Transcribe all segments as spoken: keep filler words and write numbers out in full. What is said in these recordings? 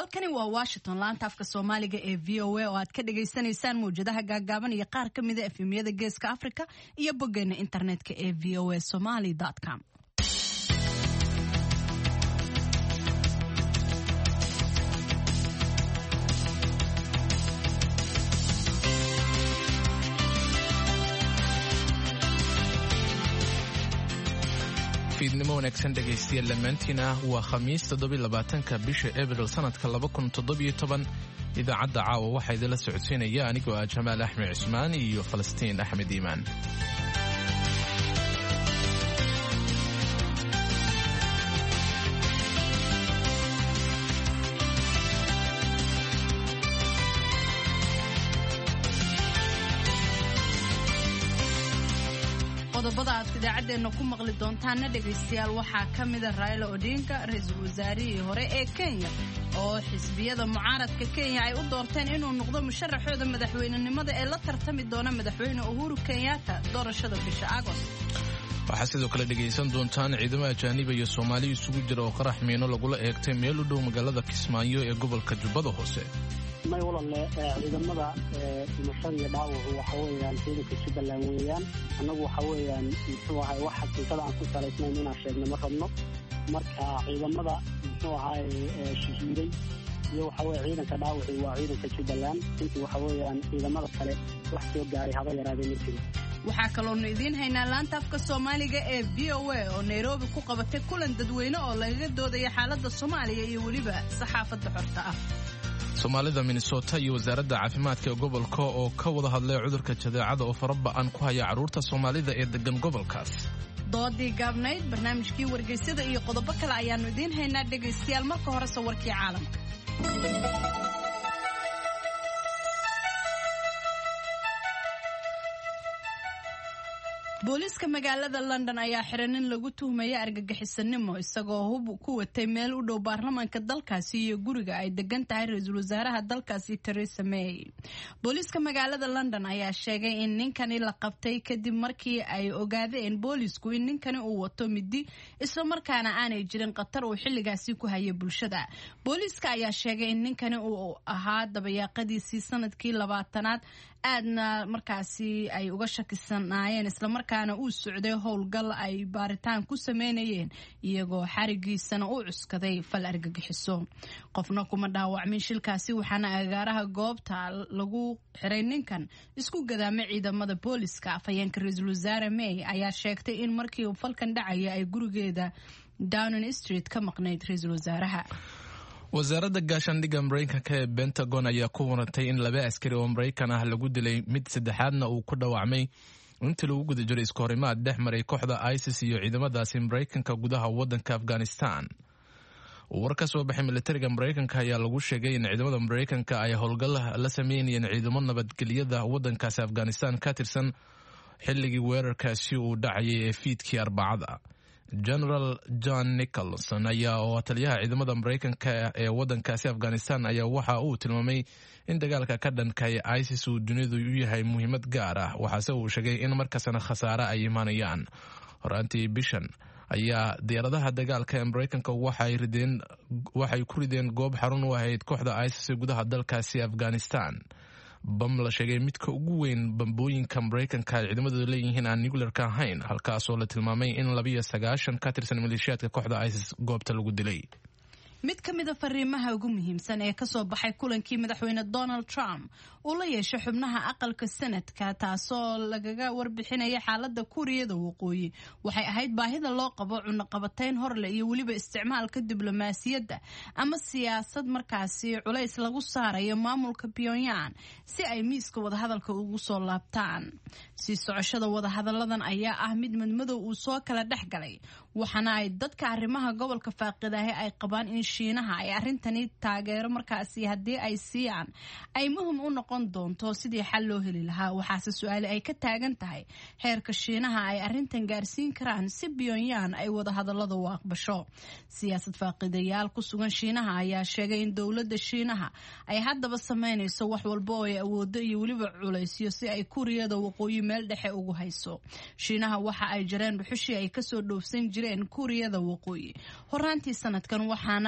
halkani waa Washington laanta afka Soomaaliga ee V O A oo aad ka dhageysanaysaan muujadaha gaagaaban iyo qaar ka mid ah efemyada Geeska Afrika iyo boggeena internetka ee v o a somali dot com. fiidnimo wanaagsan dhegaystayaal dhammaantiina waa khamiis toddoba iyo labaatanka bisha Abriil sanadka laba kun toddoba iyo toban idaacadda caawa waxaa idinla socodsiinaya anigoo ah Jamaal Axmed Cismaan iyo Falastiin Axmed Iimaan. qodobada aad idaacadeena ku maqli doontaana dhageystayaal waxaa ka mid ah Raila Odinga ra'iisul wasaarihii hore ee Kenya oo xisbiyada mucaaradka Kenya ay u doorteen inuu noqdo musharaxooda madaxweynenimada ee la tartami doona madaxweyne Uhuru Kenyatta doorashada bisha Agost. waxaa sidoo kale dhegaysan doontaan ciidamada ajaanib iyo Soomaali isugu jira oo qarax miino lagula eegtay meel u dhow magaalada Kismaayo ee gobolka Jubbada Hoose. may walaale ciidamada dhimashada iyo dhaawacu waxa weeyaan ciidanka Jubbaland weeyaan anagu waxa weeyaan muxuu ahay wax xaqiiqada aan ku salaysnayn inaan sheegno ma rabno marka ciidamada muxuu ahay shahiiday iyo waxa weeyaan ciidanka dhaawacu waa ciidanka Jubbaland intii waxa weeyaan ciidamada kale wax soo gaaray haba yaraadeen ma jiro. waxaa kaloonu idiin haynaa laanta afka Soomaaliga ee V O A oo Nairobi ku qabatay kulan dadweyne oo lagaga doodaya xaaladda Soomaaliya iyo waliba saxaafadda xorta ah. Soomaalida Minnesota iyo wasaaradda caafimaadka ee gobolka oo ka wada hadlay cudurka jadeecada oo faraba'an ku haya carruurta Soomaalida ee degan gobolkaas. doodii gaabnayd barnaamijkii wargeysyada iyo qodobo kale ayaanu idiin haynaa dhageystayaal marka hore sawirkii caalamka. booliska magaalada London ayaa xiran in lagu tuhmayo argagixisanimo isagoo hub ku watay meel u dhow baarlamaanka dalkaasi iyo guriga ay degan tahay ra'iisul wasaaraha dalkaasi Theresa May. booliska magaalada London ayaa sheegay in ninkani la qabtay kadib markii ay ogaadeen boolisku in ninkani uu wato midi isla markaana aanay jirin qatar uu xilligaasi ku hayay bulshada. booliska ayaa sheegay in ninkani uu ahaa dabayaaqadiisii sanadkii labaatanaad aadna markaasi ay uga shakisanaayeen isla markaana uu socday howlgal ay baaritaan ku sameynayeen iyagoo xarigiisana u cuskaday fal argagixiso. qofna kuma dhaawacmin shilkaasi waxaana agaaraha goobta lagu xiray ninkan isku gadaamay ciidamada booliska. afhayeenka ra'iisul wasaare May ayaa sheegtay in markii uu falkan dhacaya ay gurigeeda Downing Street ka maqnayd ra'iisul wasaaraha. wasaaradda gaashaandhigga Mareykanka ee Pentagon ayaa ku warantay in laba askari oo Mareykan ah lagu dilay mid saddexaadna uu ku dhaawacmay intii lagu guda jiray iska horimaad dhex maray kooxda ISIS iyo ciidamadaasi Mareykanka gudaha waddanka Afghanistan. war ka soo baxay militariga Mareykanka ayaa lagu sheegay in ciidamada Mareykanka ay howlgal la sameeyeen ciidamo nabadgelyada waddankaasi Afghanistan ka tirsan xilligii weerarkaasi uu dhacayay ee fiidkii Arbacada. General John Nicholson ayaa oo taliyaha ciidamada Mareykanka ee waddankaasi Afghanistan ayaa waxa uu tilmaamay in dagaalka ka dhanka ah ISIS uu dunidu u yahay muhiimad gaar ah waxaase uu sheegay in markasna khasaare ay imaanayaan. horaantii bishan ayaa diyaaradaha dagaalka ee Mareykanka waxay rideen waxay ku rideen goob xarun u ahayd kooxda ISIS gudaha dalkaasi Afghanistan. bam la sheegay midka ugu weyn bambooyinka Mareykanka ay ciidamadooda leeyihiin aan nuclear-ka ahayn halkaasoo la tilmaamay in laba iyo sagaashan ka tirsan maleeshiyaadka kooxda ISIS goobta lagu dilay. mid ka mid ah fariimaha ugu muhiimsan ee ka soo baxay kulankii madaxweyne Donald Trump uu la yeeshay xubnaha aqalka Senate-ka taasoo lagaga warbixinaya xaaladda Kuuriyada Waqooyi waxay ahayd baahida loo qabo cunaqabatayn horle iyo waliba isticmaalka diblomaasiyadda ama siyaasad markaasi culays lagu saarayo maamulka Pyongyang si ay miiska wadahadalka ugu soo laabtaan. si socoshada wadahadalladan ayaa ah mid madmadow uu soo kala dhex galay waxaana ay dadka arrimaha gobolka faaqidahay ay qabaan in Shiinaha ay arrintani taageero markaasi haddii ay siiyaan ay muhiim u noqon doonto sidii xal loo heli lahaa. waxaase su'aale ay ka taagan tahay heerka Shiinaha ay arrintan gaarsiin karaan si Pyongyang ay wadahadallada u aqbasho. siyaasad faaqidayaal ku sugan Shiinaha ayaa sheegay in dowladda Shiinaha ay haddaba sameynayso wax walba oo ay awoodo iyo waliba culaysyo si ay Kuuriyada Waqooyi meel dhexe ugu hayso. Shiinaha waxa ay jireen dhuxushii ay kasoo dhoofsan jireen Kuuriyada Waqooyi horaantii sanadkan waxaana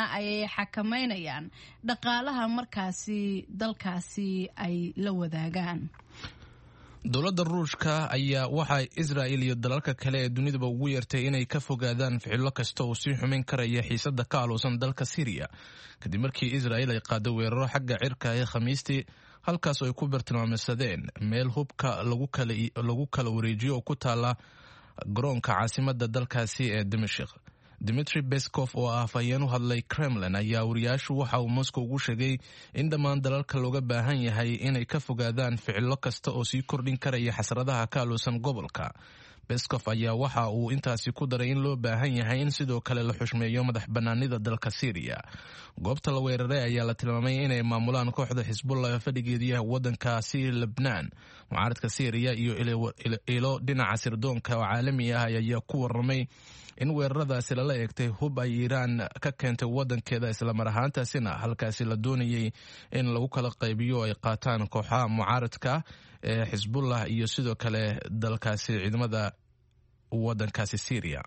ay xakameynayaan dhaqaalaha markaasi dalkaasi ay la wadaagaan. dowladda ruushka ayaa waxay Israa'iil iyo dalalka kale ee dunidaba ugu yeertay inay ka fogaadaan ficilo kasta oo sii xumin karaya xiisadda ka aalusan dalka Syria kadib markii Israa'iil ay qaaday weeraro xagga cirka ee Khamiistii halkaas oo ay ku bartilmaameedsadeen meel hubka lagu kala lagu kala wareejiyo oo ku taala garoonka caasimadda dalkaasi ee Dimashq. Dmitry Peskov oo ah afhayeen u hadlay Kremlin ayaa wariyaashu waxa uu Moscow ugu sheegay in dhammaan dalalka looga baahan yahay inay ka fogaadaan ficilo kasta oo sii kordhin karaya xasradaha ka aalusan gobolka. Peskov ayaa waxa uu intaasi ku daray in loo baahan yahay in sidoo kale la xushmeeyo madax bannaanida dalka Syria. Goobta la weeraray ayaa la tilmaamay inay maamulaan kooxda Hezbollah ee fadhigeeda waddankaasi Lebanon. Mucaaradka Syria iyo ilo dhinaca sirdoonka oo caalami ah ayaa ku warramay in weeraradaasi lala eegtay hub ay Iiraan ka keentay waddankeeda isla mar ahaantaasina halkaasi la doonayay in lagu kala qaybiyo ay qaataan kooxaha mucaaradka ee Hezbollah iyo sidoo kale dalkaasi ciidamada waddankaasi Syria.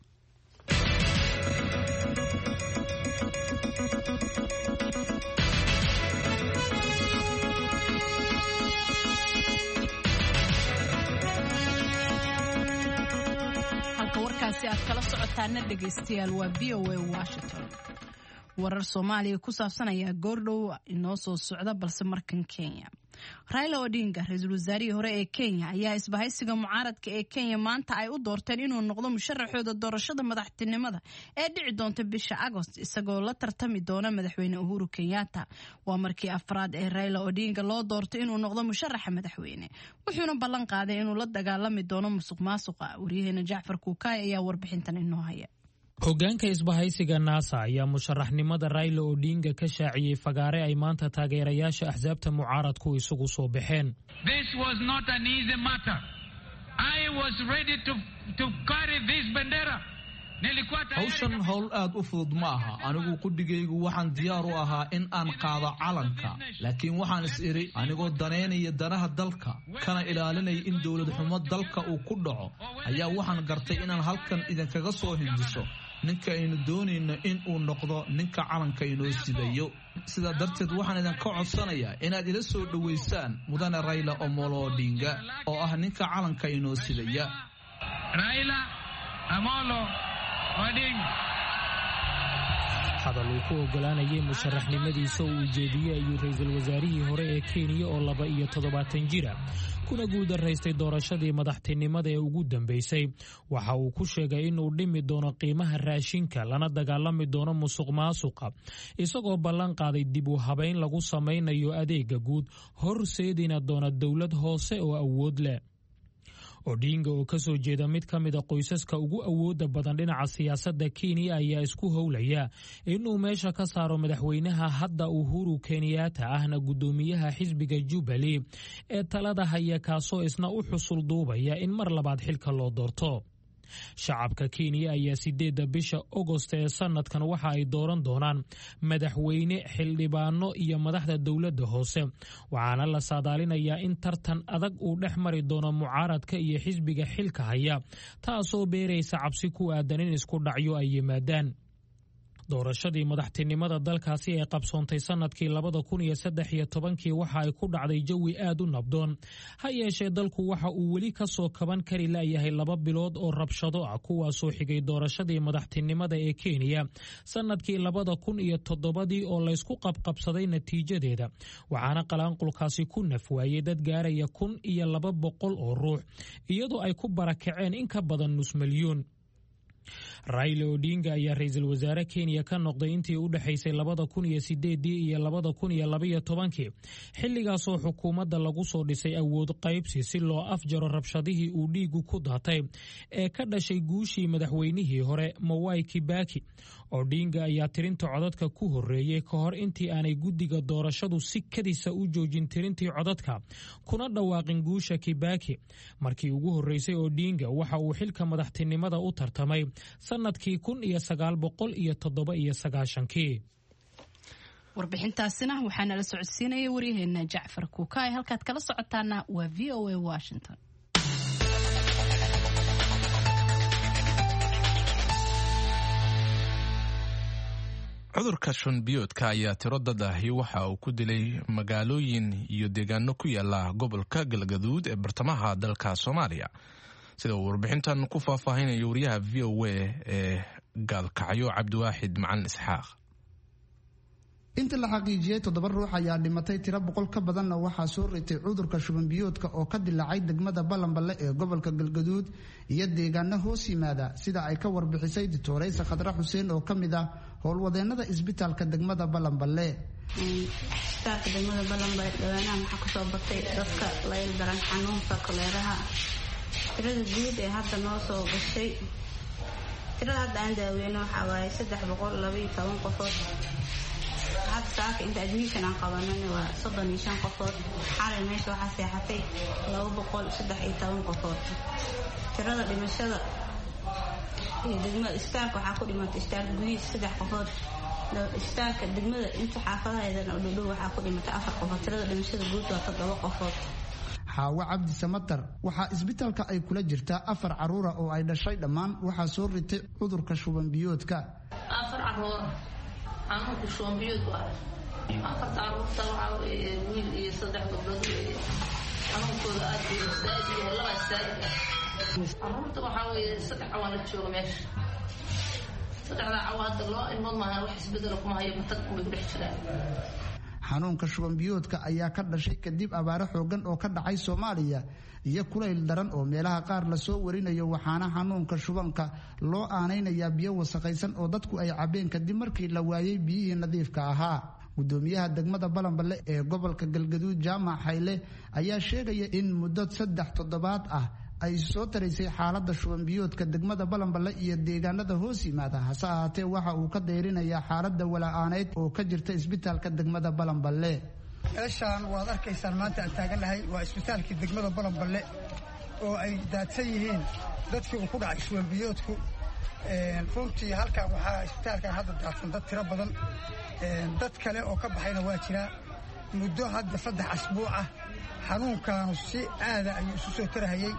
aad kala socotaana dhegaystayaal waa V O A Washington. warar Soomaaliya ku saabsan ayaa goordhow inoo soo socda balse markan Kenya. Raila Odinga, ra'iisul wasaarihii hore ee Kenya, ayaa isbahaysiga mucaaradka ee Kenya maanta ay u doorteen inuu noqdo musharaxooda doorashada madaxtinimada ee dhici doonta bisha Agost isagoo la tartami doona madaxweyne Uhuru Kenyatta. Waa markii afraad ee Raila Odinga loo doortay inuu noqdo musharaxa madaxweyne. Wuxuuna ballan qaaday inuu la dagaalami doono musuqmaasuqa. Wariyaheena Jacfar Kuukay ayaa warbixintan inoo haya. Hoggaanka isbahaysiga NASA ayaa musharaxnimada Raila Odinga ka shaaciyay fagaare ay maanta taageerayaasha axsaabta mucaaradku isugu soo baxeen. This was not an easy matter. I was ready to to carry this bandera. hawshan hawl aad u fudud ma aha. anigu qudhigaygu waxaan diyaar u ahaa in aan qaado calanka, laakiin waxaan is iri anigoo daneynaya danaha dalka kana ilaalinaya in dawlad xumo dalka uu ku dhaco ayaa waxaan gartay inaan halkan idinkaga soo hindiso ninka aynu doonayno in uu noqdo ninka calanka inoo sidayo. sidaa darteed waxaan idinka codsanayaa inaad ila soo dhoweysaan mudane Raila Omolo Odinga oo ah ninka calanka inoo sidaya. Raila Omolo Odinga hadal uu ku ogolaanayay musharaxnimadiisa uu ujeediyey ayuu ra'iisul wasaarihii hore ee Kenya oo laba iyo toddobaatan jira kuna guuldarraystay doorashadii madaxtinimada ee ugu dambeysay. waxa uu ku sheegay inuu dhimi doono qiimaha raashinka lana dagaalami doono musuqmaasuqa isagoo ballan qaaday dib u habeyn lagu samaynayo adeega guud horseedina doona dawlad hoose oo awood leh. Odinga oo ka soo jeeda mid ka mid ah qoysaska ugu awooda badan dhinaca siyaasadda Kenya ayaa isku howlaya inuu meesha ka saaro madaxweynaha hadda Uhuru Kenyatta ahna gudoomiyaha xisbiga Jubilee ee talada haya kaasoo isna u xusul duubaya in mar labaad xilka loo doorto. shacabka Kenya ayaa sideedda bisha Agost ee sanadkan waxa ay dooran doonaan madaxweyne, xildhibaano iyo madaxda dawladda hoose, waxaana la saadaalinayaa in tartan adag uu dhex mari doono mucaaradka iyo xisbiga xilka haya, taasoo beeraysa cabsi ku aadan in isku dhacyo ay yimaadaan. doorashadii madaxtinimada dalkaasi ee qabsoontay sanadkii labada kun iyo saddex iyo tobankii waxa ay ku dhacday jawi aad u nabdoon. ha yeeshee dalku waxa uu weli ka soo kaban kari laayahay laba bilood oo rabshado ah kuwaasoo xigay doorashadii madaxtinimada ee Kenya sanadkii labada kun iyo toddobadii oo laysku qabqabsaday natiijadeeda, waxaana qalaanqulkaasi ku nafwaayay dad gaaraya kun iyo laba boqol oo ruux iyadoo ay ku barakaceen in ka badan nus milyuun. Raila Odinga ayaa ra'iisul wasaare Kenya ka noqday intii u dhaxaysay labada kun iyo sideedii iyo labada kun iyo laba iyo tobankii, xilligaas oo xukuumadda lagu soo dhisay awood qaybsi si loo afjaro rabshadihii uu dhiigu ku daatay ee ka dhashay guushii madaxweynihii hore Mwai Kibaki. Odinga ayaa tirinta codadka ku horeeyay ka hor intii aanay guddiga doorashadu si kadisa u joojin tirintii codadka kuna dhawaaqin guusha Kibaki. markii ugu horeysay Odinga waxa uu xilka madaxtinimada u tartamay sanadkii kun iyo sagaal boqol iyo toddoba iyo sagaashankii. warbixintaasina waxaana la socodsiinaya wariyaheena Jacfar Kuukay. halkaad kala socotaana waa V O A Washington. cudurka shunbiyoodka ayaa tiro dad ahi waxa uu ku dilay magaalooyin iyo deegaano ku yaala gobolka galgaduud ee bartamaha dalka Soomaaliya sida uu warbixintan ku faahfaahinayo wariyaha V O A ee gaalkacyo Cabdiwaaxid Macalin Isxaaq. inta la xaqiijiyay toddoba ruux ayaa dhimatay tiro boqol ka badanna waxaa soo ritay cudurka shuban biyoodka oo ka dilaacay degmada Balanballe ee gobolka Galgaduud iyo deegaano hoos yimaada sida ay ka warbixisay Dictoraysa Khadra Xuseen oo kamid ah howlwadeenada isbitaalka degmada Balanballe. isbitaalka degmada Balanballe dhawaanaha waxaa ku soo batay dadka la ildaran xanuunka koleeraha. tirada guud ee hadda noo soo gashay tirada hadda aan daaweyno waxaa waaye saddex boqol laba iyo toban qofood. hadda saaka inta admission aan qabanayna waa soddon iyo shan qofood. xalay meesha waxaa seexatay laba boqol saddex iyo toban qofood. tirada dhimashada iyo degmada isbitaalka waxaa ku dhimatay isbitaalka gudihiisa saddex qofood. isbitaalka degmada inta xaafadaheedana u dhow waxaa ku dhimatay afar qofood. tirada dhimashada guud waa toddoba qofood. Xaawa Cabdi Samatar waxaa isbitaalka ay kula jirtaa afar caruura oo ay dhashay dhammaan waxaa soo ritay cudurka shuban biyoodka. afar caruur xanuunka shuban biyood waa afar caruurta waxaa wiil iyo saddex gabdhood xanuunkooda aad bay saad iyo laba saad caruurta waxaa weeye saddex cawaan la jooga meesha saddexda cawaada loo ilmood maahan wax isbedelo kuma hayo matag kuma ku dhex jiraan. xanuunka shuban biyoodka ayaa ka dhashay kadib abaaro xoogan oo ka dhacay Soomaaliya iyo kulayl daran oo meelaha qaar la soo warinayo waxaana xanuunka shubanka loo aaneynaya biyo wasaqaysan oo dadku ay cabeen kadib markii la waayay biyihii nadiifka ahaa. gudoomiyaha degmada Balanballe ee gobolka Galgaduud Jaamac Hayle ayaa sheegaya in muddo saddex toddobaad ah ay soo taraysay xaaladda shuban biyoodka degmada Balanballe iyo deegaanada hoos yimaada hase ahaatee waxa uu ka deyrinayaa xaaladda wala'aaneed oo ka jirta isbitaalka degmada Balanballe. meeshaan waad arkaysaan maanta aan taaganahay waa isbitaalkii degmada Balanballe oo ay daadsan yihiin dadkii uu ku dhacay shuban biyoodku. runtii halkan waxaa isbitaalkan hadda daadsan dad tiro badan. dad kale oo ka baxayna waa jiraa muddo hadda saddex asbuuc ah xanuunkaanu si aada ayuu isu soo tarahayay.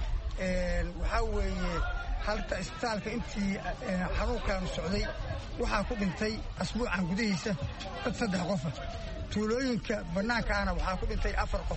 waxaa weeye halka isbitaalka intii xanuunkaanu socday waxaa ku dhintay asbuucan gudihiisa dad saddex qofa. tuulooyinka bannaankaana waxaa ku dhintay afar qof.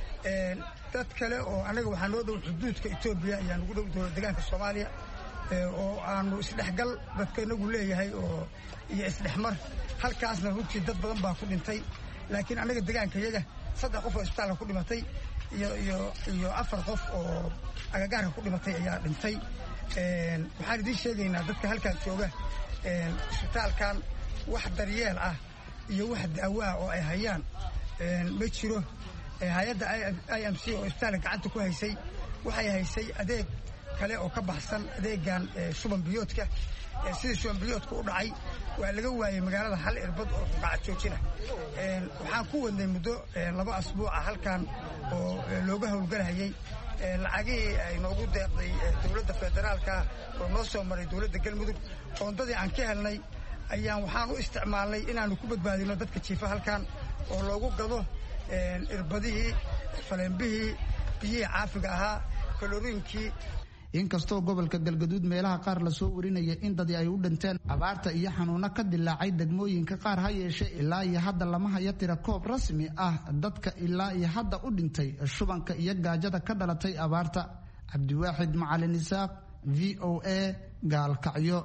dad kale oo annaga waxaa noo dhow xuduudka Etoobiya ayaa nagu dhow dowlad deegaanka Soomaaliya oo aanu isdhexgal dadka inagu leeyahay oo iyo isdhexmar halkaasna runtii dad badan baa ku dhintay. laakiin annaga deegaanka iyaga saddex qof oo isbitaalka ku dhimatay iyo iyo iyo afar qof oo agagaarka ku dhimatay ayaa dhintay. waxaan idiin sheegaynaa dadka halkaan jooga isbitaalkan wax daryeel ah iyo wax daawo ah oo ay hayaan ma jiro. hay-adda I M C oo isbitaalka gacanta ku haysay waxay haysay adeeg kale oo ka baxsan adeegan shuban biyoodka. sidii shuban biyoodka u dhacay waa laga waayay magaalada hal irbad oo gacad joojina. waxaan ku wadnay muddo laba asbuuca halkan oo looga howlgalahayay. lacagihii ay noogu deeqday dowladda federaalka oo noo soo maray dowladda Galmudug qoondadii aan ka helnay ayaan waxaan u isticmaalnay inaanu ku badbaadino dadka jiifa halkan oo loogu gado irbadihii faleenbihii biyihii caafiga ahaa kaloriinkii. inkastoo gobolka Galgaduud meelaha qaar la soo warinaya in dad ay u dhinteen abaarta iyo xanuuno ka dilaacay degmooyinka qaar ha yeeshee ilaa iyo hadda lama hayo tiro koob rasmi ah dadka ilaa iyo hadda u dhintay shubanka iyo gaajada ka dhalatay abaarta. Cabdiwaaxid Macalin Isxaaq V O A Gaalkacyo.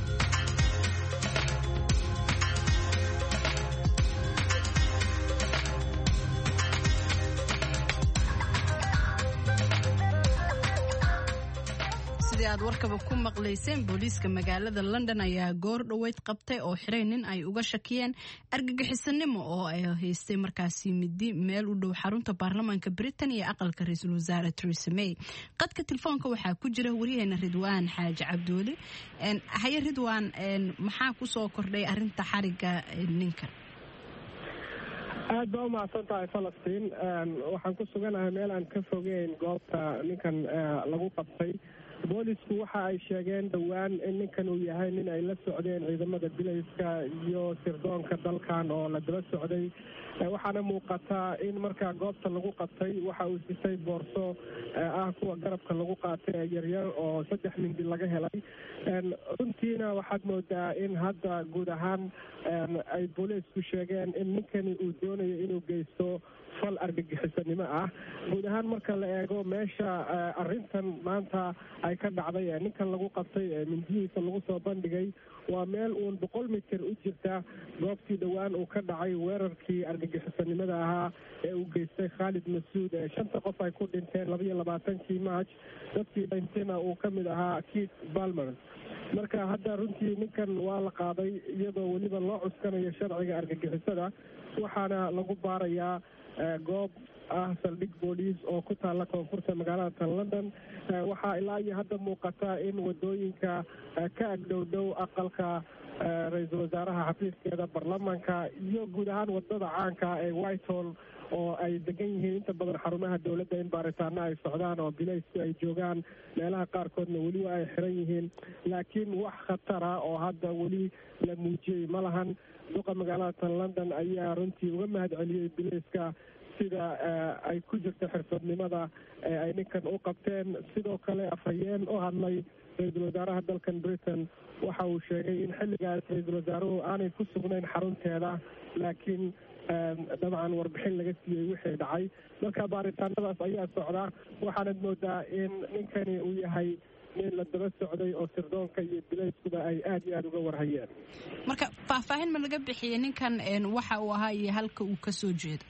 aad warkaba ku maqlayseen booliiska magaalada London ayaa goor dhaweyd qabtay oo xiray nin ay uga shakiyeen argagixisanimo oo ay haystay markaasi midi meel u dhow xarunta baarlamaanka Britain iyo aqalka ra'iisul wasaare Theresa May. qadka telefoonka waxaa ku jira wariyaheena Ridwaan Xaaji Cabduuli. een haye Ridwaan, een maxaa ku soo kordhay arinta xariga ninkan? aad baa u mahadsantahay Falastiin. waxaan ku suganahay meel aan ka fogeyn goobta ninkan lagu qabtay. boolisku waxa ay sheegeen dhowaan in ninkan uu yahay nin ay la socdeen ciidamada bilayska iyo sirdoonka dalkan oo la daba socday. waxaana muuqataa in markaa goobta lagu qabtay waxa uu sitay boorso ah kuwa garabka lagu qaatay ee yaryar oo saddex mindi laga helay. runtiina waxaad moodaa in hadda guud ahaan ay booliisku sheegeen in ninkani uu doonayo inuu geysto fal argagixisanimo ah. guud ahaan marka la eego meesha arrintan maanta ay ka dhacday ee ninkan lagu qabtay ee mindihiisa lagu soo bandhigay waa meel uun boqol mitir u jirta goobtii dhowaan uu ka dhacay weerarkii argagixisanimada ahaa ee uu geystay khaalid masuud ee shanta qof ay ku dhinteen labaiyo labaatankii march dadkii dhintayna uu ka mid ahaa keith balmer. marka hadda runtii ninkan waa la qaaday iyadoo weliba loo cuskanayo sharciga argagixisada waxaana lagu baarayaa goob ah saldhig booliis oo ku taalla koonfurta magaalada tan london. waxaa ilaa iyo hadda muuqata in wadooyinka ka agdhowdhow aqalka ra-iisul wasaaraha xafiiskeeda baarlamaanka iyo guud ahaan wadada caanka ee whitehall oo ay degan yihiin inta badan xarumaha dowladda in baaritaano ay socdaan oo bilaysku ay joogaan meelaha qaarkoodna weliba ay xiran yihiin laakiin wax khatara oo hadda weli la muujiyey ma lahan. duqa magaalada tan london ayaa runtii uga mahad celiyey bilayska sida ay ku jirto xirfadnimada ee ay ninkan u qabteen. sidoo kale afhayeen u hadlay ra-iisul wasaaraha dalkan britain waxa uu sheegay in xilligaas ra-iisul wasaaruhu aanay ku sugnayn xarunteeda laakiin dabcan warbixin laga siiyey wixii dhacay. marka baaritaanadaas ayaa socda waxaanad moodaa in ninkani uu yahay nin la daba socday oo sirdoonka iyo bilayskuba ay aad iyo aad uga warhayeen. marka faahfaahin ma laga bixiyey ninkan waxa uu ahaa iyo halka uu ka soo jeedo?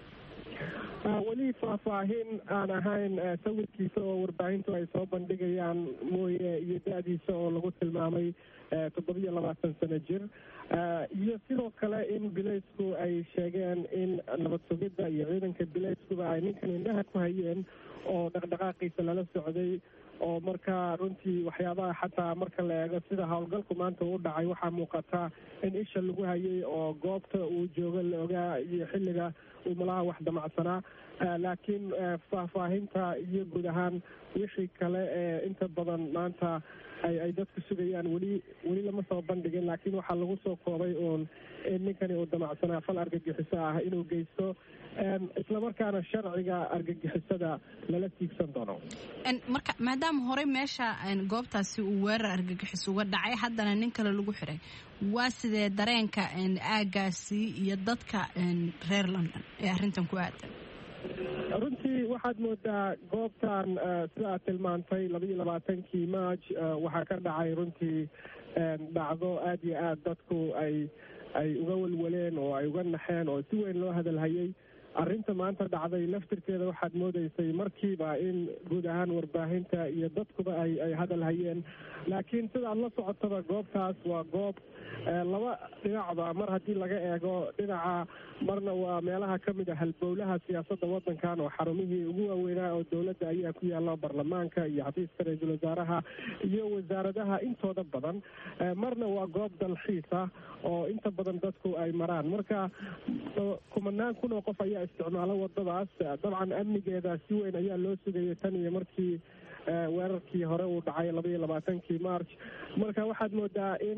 weli faahfaahin aan ahayn sawirkiisa oo warbaahintu ay soo bandhigayaan mooye iyo da-diisa oo lagu tilmaamay toddobiyo labaatan sano jir iyo sidoo kale in bilaysku ay sheegeen in nabad sugidda iyo ciidanka bilayskuba ay ninkan indhaha ku hayeen oo dhaqdhaqaaqiisa lala socday oo markaa runtii waxyaabaha xataa marka la eego sida howlgalku maanta u dhacay waxaa muuqata in isha lagu hayay oo goobta uu joogo la ogaa iyo xilliga uu malaha wax damacsanaa laakiin faahfaahinta iyo guud ahaan wixii kale ee inta badan maanta ay ay dadku sugayaan weli weli lama soo bandhigin laakiin waxaa lagu soo koobay uun in ninkani uu damacsanaa fal argagixiso ah inuu geysto islamarkaana sharciga argagixisada lala tiigsan doono. marka maadaama horey meesha goobtaasi uu weerar argagixis uga dhacay haddana nin kale lagu xiray waa sidee dareenka aagaasi iyo dadka reer london ee arrintan ku aadan? runtii waxaad moodaa goobtan sida aad tilmaantay labaiyo labaatankii march waxaa ka dhacay runtii dhacdo aad iyo aad dadku ay ay uga walwaleen oo ay uga naxeen oo si weyn loo hadalhayay. arrinta maanta dhacday laftirkeeda waxaad moodaysay markiiba in guud ahaan warbaahinta iyo dadkuba ay ay hadal hayeen laakiin sidaad la socotaba goobtaas waa goob laba dhinacba mar haddii laga eego dhinaca marna waa meelaha ka mid ah halbowlaha siyaasadda waddankan oo xarumihii ugu waaweynaa oo dowladda ayaa ku yaalla baarlamaanka iyo xafiiska ra-iisul wasaaraha iyo wasaaradaha intooda badan marna waa goob dalxiis ah oo inta badan dadku ay maraan. marka kumanaan kun oo qof ayaa isticmaalo wadadaas dabcan amnigeeda si weyn ayaa loo sugayay tan iyo markii weerarkii hore uu dhacay labaiyo labaatankii march. marka waxaad moodaa in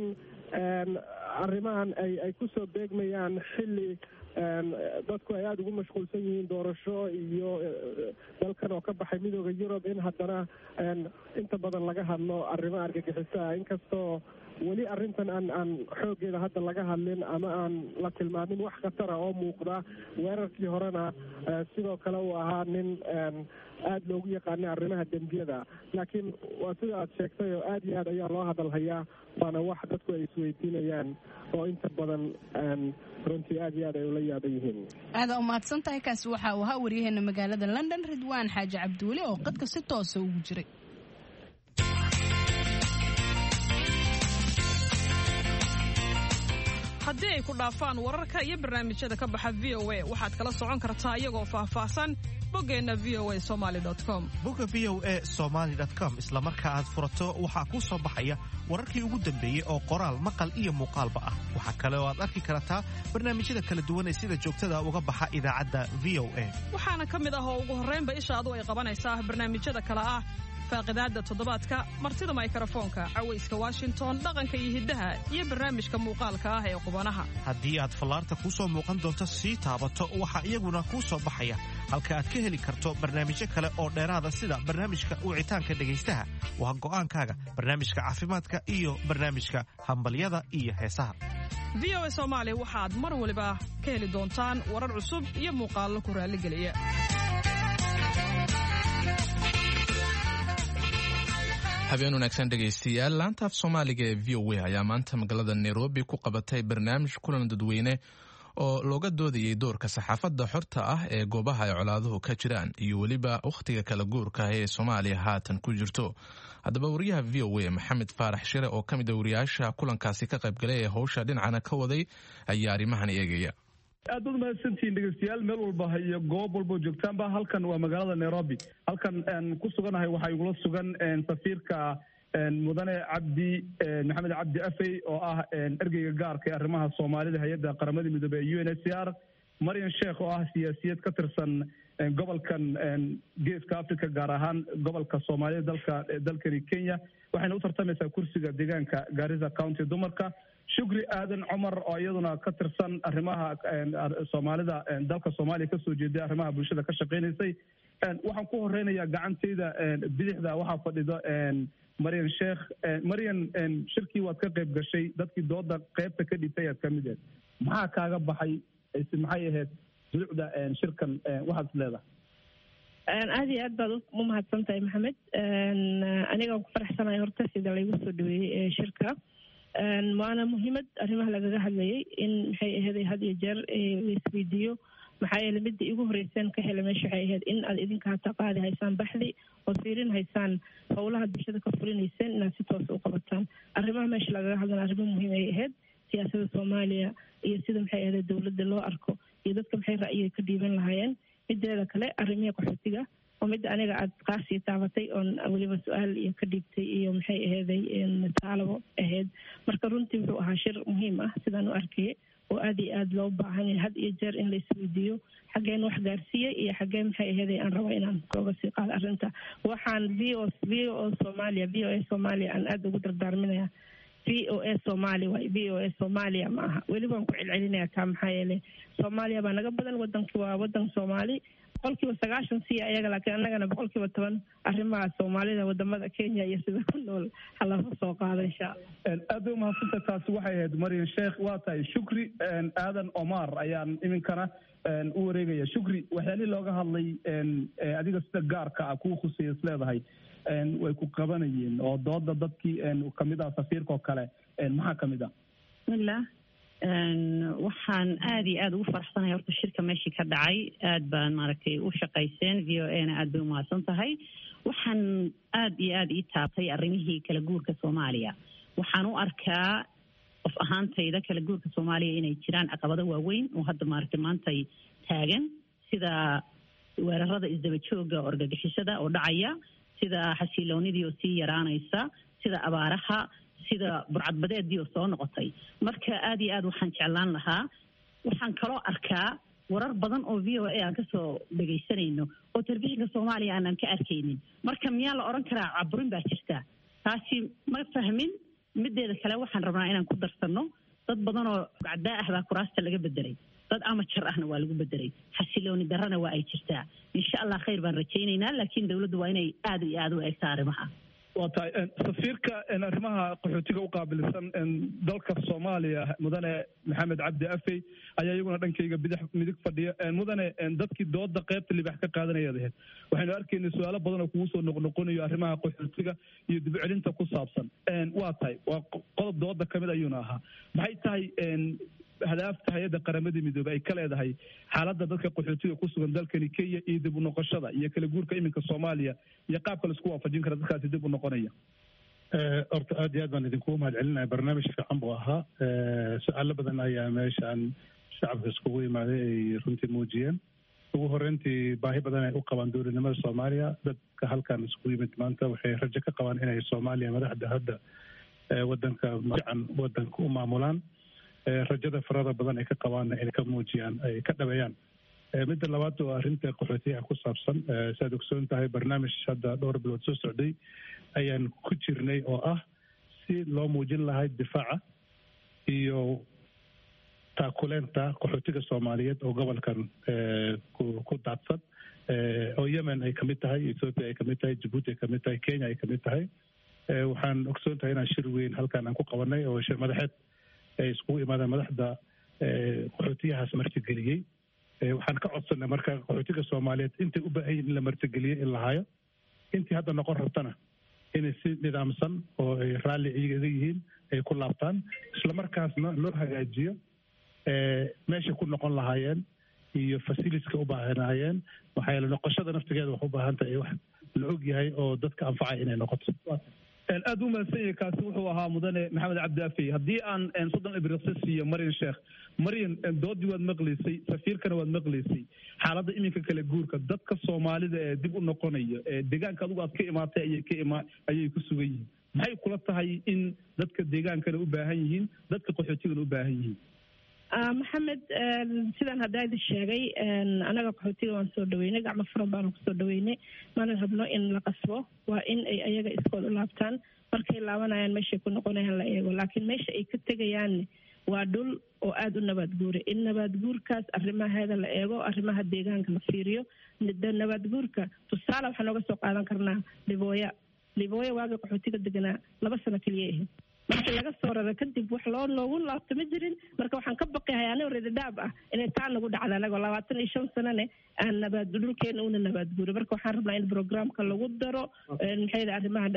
arrimahan ay ay ku soo beegmayaan xilli dadku ay aada ugu mashquulsan yihiin doorasho iyo dalkan oo ka baxay midooda yurub in haddana inta badan laga hadlo arrimo argagixisaa inkastoo weli arrintan aan aan xooggeeda hadda laga hadlin ama aan la tilmaamin wax khatara oo muuqda. weerarkii horena sidoo kale uu ahaa nin aad loogu yaqaanay arrimaha dembiyada laakiin waa sida aad sheegtay oo aad iyo aad ayaa loo hadalhayaa waana wax dadku ay isweydiinayaan oo inta badan runtii aad iyo aad ay ula yaaban yihiin. aada umahadsan tahay kaasi waxa uu ahaa waryaheena magaalada london ridwaan xaaji cabdiweli oo qadka si toosa ugu jiray. haddii ay ku dhaafaan wararka iyo barnaamijyada ka baxa v o a waxaad kala socon kartaa iyagoo faahfaahsan boggeenna v o a somaly com. bogga v o a somaly com isla marka aad furato waxaa kuu soo baxaya wararkii ugu dambeeyey oo qoraal maqal iyo muuqaalba ah. waxaa kale oo aad arki kartaa barnaamijyada kala duwan ee sida joogtada uga baxa idaacadda v o a. waxaana ka mid ah oo ugu horraynba ishaadu ay qabanaysaa barnaamijyada kale ah faaqidaadda toddobaadka, martida mikrofoonka, cawayska washington, dhaqanka iyo hiddaha iyo barnaamijka muuqaalka ah ee qubanaha. haddii aad fallaarta kuu soo muuqan doonto sii taabato waxaa iyaguna kuu soo baxaya halka aad ka heli karto barnaamijyo kale oo dheeraada sida barnaamijka wicitaanka dhegaystaha waa go'aankaaga barnaamijka caafimaadka iyo barnaamijka hambalyada iyo heesaha v o a Soomaali waxaad mar waliba ka heli doontaan warar cusub iyo muuqaallo ku raaligeliya habeen wanaagsan dhegaystayaal laanta af Soomaaliga ee V O A ayaa maanta magaalada Nairobi ku qabatay barnaamij kulan dadweyne oo looga doodayay doorka saxaafadda xorta ah ee goobaha ay colaaduhu ka jiraan iyo weliba wakhtiga kala guurka ee Soomaaliya haatan ku jirto haddaba wariyaha V O A Maxamed Faarax Shire oo ka mid ah wariyaasha kulankaasi ka qayb galay ee hawsha dhinacana ka waday ayaa arrimahan eegaya aad baad mahadsantihiin dhegeystayaal meel walba iyo goob walba joogtaanba halkan waa magaalada Nairobi halkan aan ku suganahay waxaa igula sugan safiirka mudane cabdi maxamed cabdi afey oo ah ergeyga gaarka ee arrimaha Soomaalida hay'adda qaramada midoobay U N H C R Marian Sheikh oo ah siyaasiyad ka tirsan gobolkan geeska Afrika gaar ahaan gobolka Soomaalida dalka dalkani Kenya waxayna u tartamaysaa kursiga deegaanka Garissa County dumarka shukri aadan cumar oo iyaduna ka tirsan arrimaha Soomaalida dalka Soomaaliya ka soo jeeday arrimaha bulshada ka shaqeynayay waxaan ku horeynayaa gacanteyda bidixda waxaa fadhido Marian Sheikh Marian shirkii waad ka qayb gashay dadkii dooda qaybta ka dhigtay aad ka mid ah maxaa kaaga baxay maxay ahayd duucda shirkan waxaad leedahay aad iyo aad baad u mahadsantahay Maxamed aniga ku faraxsanahay horta sida la igu soo dhaweeyay shirka waana muhiimad arrimaha lagaga hadlayay in maxay ahayd had iyo jeer la isweydiiyo maxaa yeelay midda igu horeyseen ka helay meesha waxay ahayd in aad idinka hata qaadi haysaan baxdi oo fiirin haysaan howlaha bulshada ka fulinayseen inaad si toos u qabataan arrimaha meesha lagaga hadlana arrimo muhiim ay ahayd siyaasadda Soomaaliya iyo sida maxay ahayd dowladda loo arko iyo dadka maxay ra'yiga ka dhiiban lahaayeen mideeda kale arrimaha qaxootiga oo mid aniga aad qaasi taabatay oo waliba su'aal iyo ka dhigtay iyo maxay ahayd talabo ahayd marka runtii wuxuu ahaa shir muhiim ah sidaan u arkay oo aad iyo aad loo baahan yahay had iyo jeer in la isweydiiyo xageen wax gaarsiiyay iyo xageen maxay ahayd aan rabo inaan kooga sii qaado arrinta waxaan V O A Soomaaliya V O A Soomaaliya aan aad ugu dardaarminayaa V O A Soomaaliya waa V O A Soomaaliya ma aha weliba waan ku celcelinayaa taa maxaa yeelay Soomaaliya baa naga badan wadankii waa wadan Soomaali boqolkiiba sagaashan si ayaga laakiin annagana boqolkiiba toban arrimaha Soomaalida wadamada Kenya iyo sida ku nool hala soo qaado insha Allah aad u mahadsantahay taasi waxay ahayd Marian Sheikh waa tahay shukri aadan Omar ayaan iminkana u wareegaya shukri waxyaali looga hadlay adiga sida gaarka ah ku khusayay leedahay way ku qabanayeen oo dooda dadkii kamid ah safiirka oo kale maxaa kamid ah bismillah waxaan aad iyo aad ugu faraxsanahay horta shirka meeshii ka dhacay aad baan maaragtay u shaqayseen V O A na aad bay u mahadsan tahay waxaan aad iyo aad ii taabtay arrimihii kala guurka Soomaaliya waxaan u arkaa qof ahaantayda kala guurka Soomaaliya inay jiraan caqabado waaweyn oo hadda maaragtay maanta taagan sida weerarada isdaba jooga orgagixisada oo dhacaya sida xasiloonidii oo sii yaraanaysa sida abaaraha sida burcadbadeedii oo soo noqotay marka aad iyo aad waxaan jeclaan lahaa waxaan kaloo arkaa warar badan oo V O A aan ka soo dhagaysanayno oo telefishinka Soomaaliya aanan ka arkaynin marka miyaa la oran karaa caburin baa jirta taasi ma fahmin mideeda kale waxaan rabnaa inaan ku darsano dad badan oo gacdaa ah baa kuraasta laga bedelay dad amajar ahna waa lagu bedelay xasilooni darana waa ay jirtaa insha Allah khayr baan rajaynaynaa laakiin dawladdu waa inay aad iyo aad u eegtaa arrimaha waa tahay safiirka arrimaha qaxootiga u qaabilsan dalka Soomaaliya mudane maxamed cabdi afey ayaa iyaguna dhankayga bidix midig fadhiya mudane dadkii dooda qaybta libax ka qaadanayay waxaynu arkaynaa su'aalo badan oo kugu soo noqnoqonayo arrimaha qaxootiga iyo dib u celinta ku saabsan waa tahay waa qodob dooda kamid ayuuna ahaa maxay tahay hadaafta hay'adda qaramada midoobay ay ka leedahay xaaladda dadka qaxootiga ku sugan dalkani Kenya iyo dib u noqoshada iyo kala guurka iminka Soomaaliya iyo qaabka la isku waafajin karo dadkaasi dib u noqonaya horta aad iyo aad baan idinku mahadcelinayaa barnaamij fiican buu ahaa su'aalo badan ayaa meeshaan shacabka iskugu yimaaday ay runtii muujiyeen ugu horreyntii baahi badan ay u qabaan dowladnimada Soomaaliya dadka halkan iskugu yimid maanta waxay rajo ka qabaan inay Soomaaliya madaxda hadda wadanka fiican wadanka u maamulaan rajada farada badan ay ka qabaan inay ka muujiyaan ay ka dhabeeyaan midda labaad waa arrinta qaxootiga ku saabsan saad ogsoon tahay barnaamij hadda dhowr bilood soo socday ayaan ku jirnay oo ah si loo muujin lahay difaaca iyo taakuleenta qaxootiga Soomaaliyeed oo gobolkan ku daadsan oo yemen ay kamid tahay, ethiopia ay kamid tahay, jabuuti ay kamid tahay, kenya ay kamid tahay. waxaan ogsoon tahay inaan shir weyn halkan aan ku qabanay oo shir madaxeed ay iskugu imaadeen madaxda qaxootiyahaas martigeliyey. waxaan ka codsanay marka qaxootiga soomaaliyeed intay u baahan yihiin in la martigeliyey in la hayo, intii hadda noqon rabtana inay si nidaamsan oo ay raalli iyaga yihiin ay ku laabtaan, isla markaasna loo hagaajiyo meeshay ku noqon lahaayeen iyo facilitieska u baahanaayeen. waxaa yeele noqoshada naftigeeda wax u baahan tahay wax la og yahay oo dadka anfacay inay noqoto. aad u mahadsan yahay. kaasi wuxuu ahaa mudane maxamed cabdi afey. haddii aan soddon ibriqsis iyo maryan sheekh. maryan, doodii waad maqlaysay, safiirkana waad maqlaysay. xaaladda iminka kala guurka dadka soomaalida ee dib u noqonaya ee deegaanka adigu aad ka imaatay ayay ka ima ayay ku sugan yihiin. maxay kula tahay in dadka deegaankana u baahan yihiin, dadka qaxootigana u baahan yihiin? maxamed, sidaan hadda idin sheegay, anaga qaxootiga waan soo dhaweynay, gacmo furan baanu kusoo dhaweynay. mana rabno in la qasbo, waa in ay ayaga iskood u laabtaan. markay laabanayaan meeshay ku noqonayaan la eego, laakiin meesha ay ka tegayaan waa dhul oo aada u nabaad guura. in nabaad guurkaas arrimaheeda la eego, arrimaha deegaanka la fiiriyo. nabaad guurka tusaale waxaan nooga soo qaadan karnaa libooya libooya waaga qaxootiga deganaa laba sano keliya ahayd. markii laga soo rara kadib wax loo loogu laabto ma jirin. marka waxaan ka baqahay anigoo redadaab ah inay taa nagu dhacda anagoo labaatan iyo shan sanane aan nabaad dhulkeena una nabaad guuri. marka waxaan rabnaa in programka lagu daro maxay arrimaha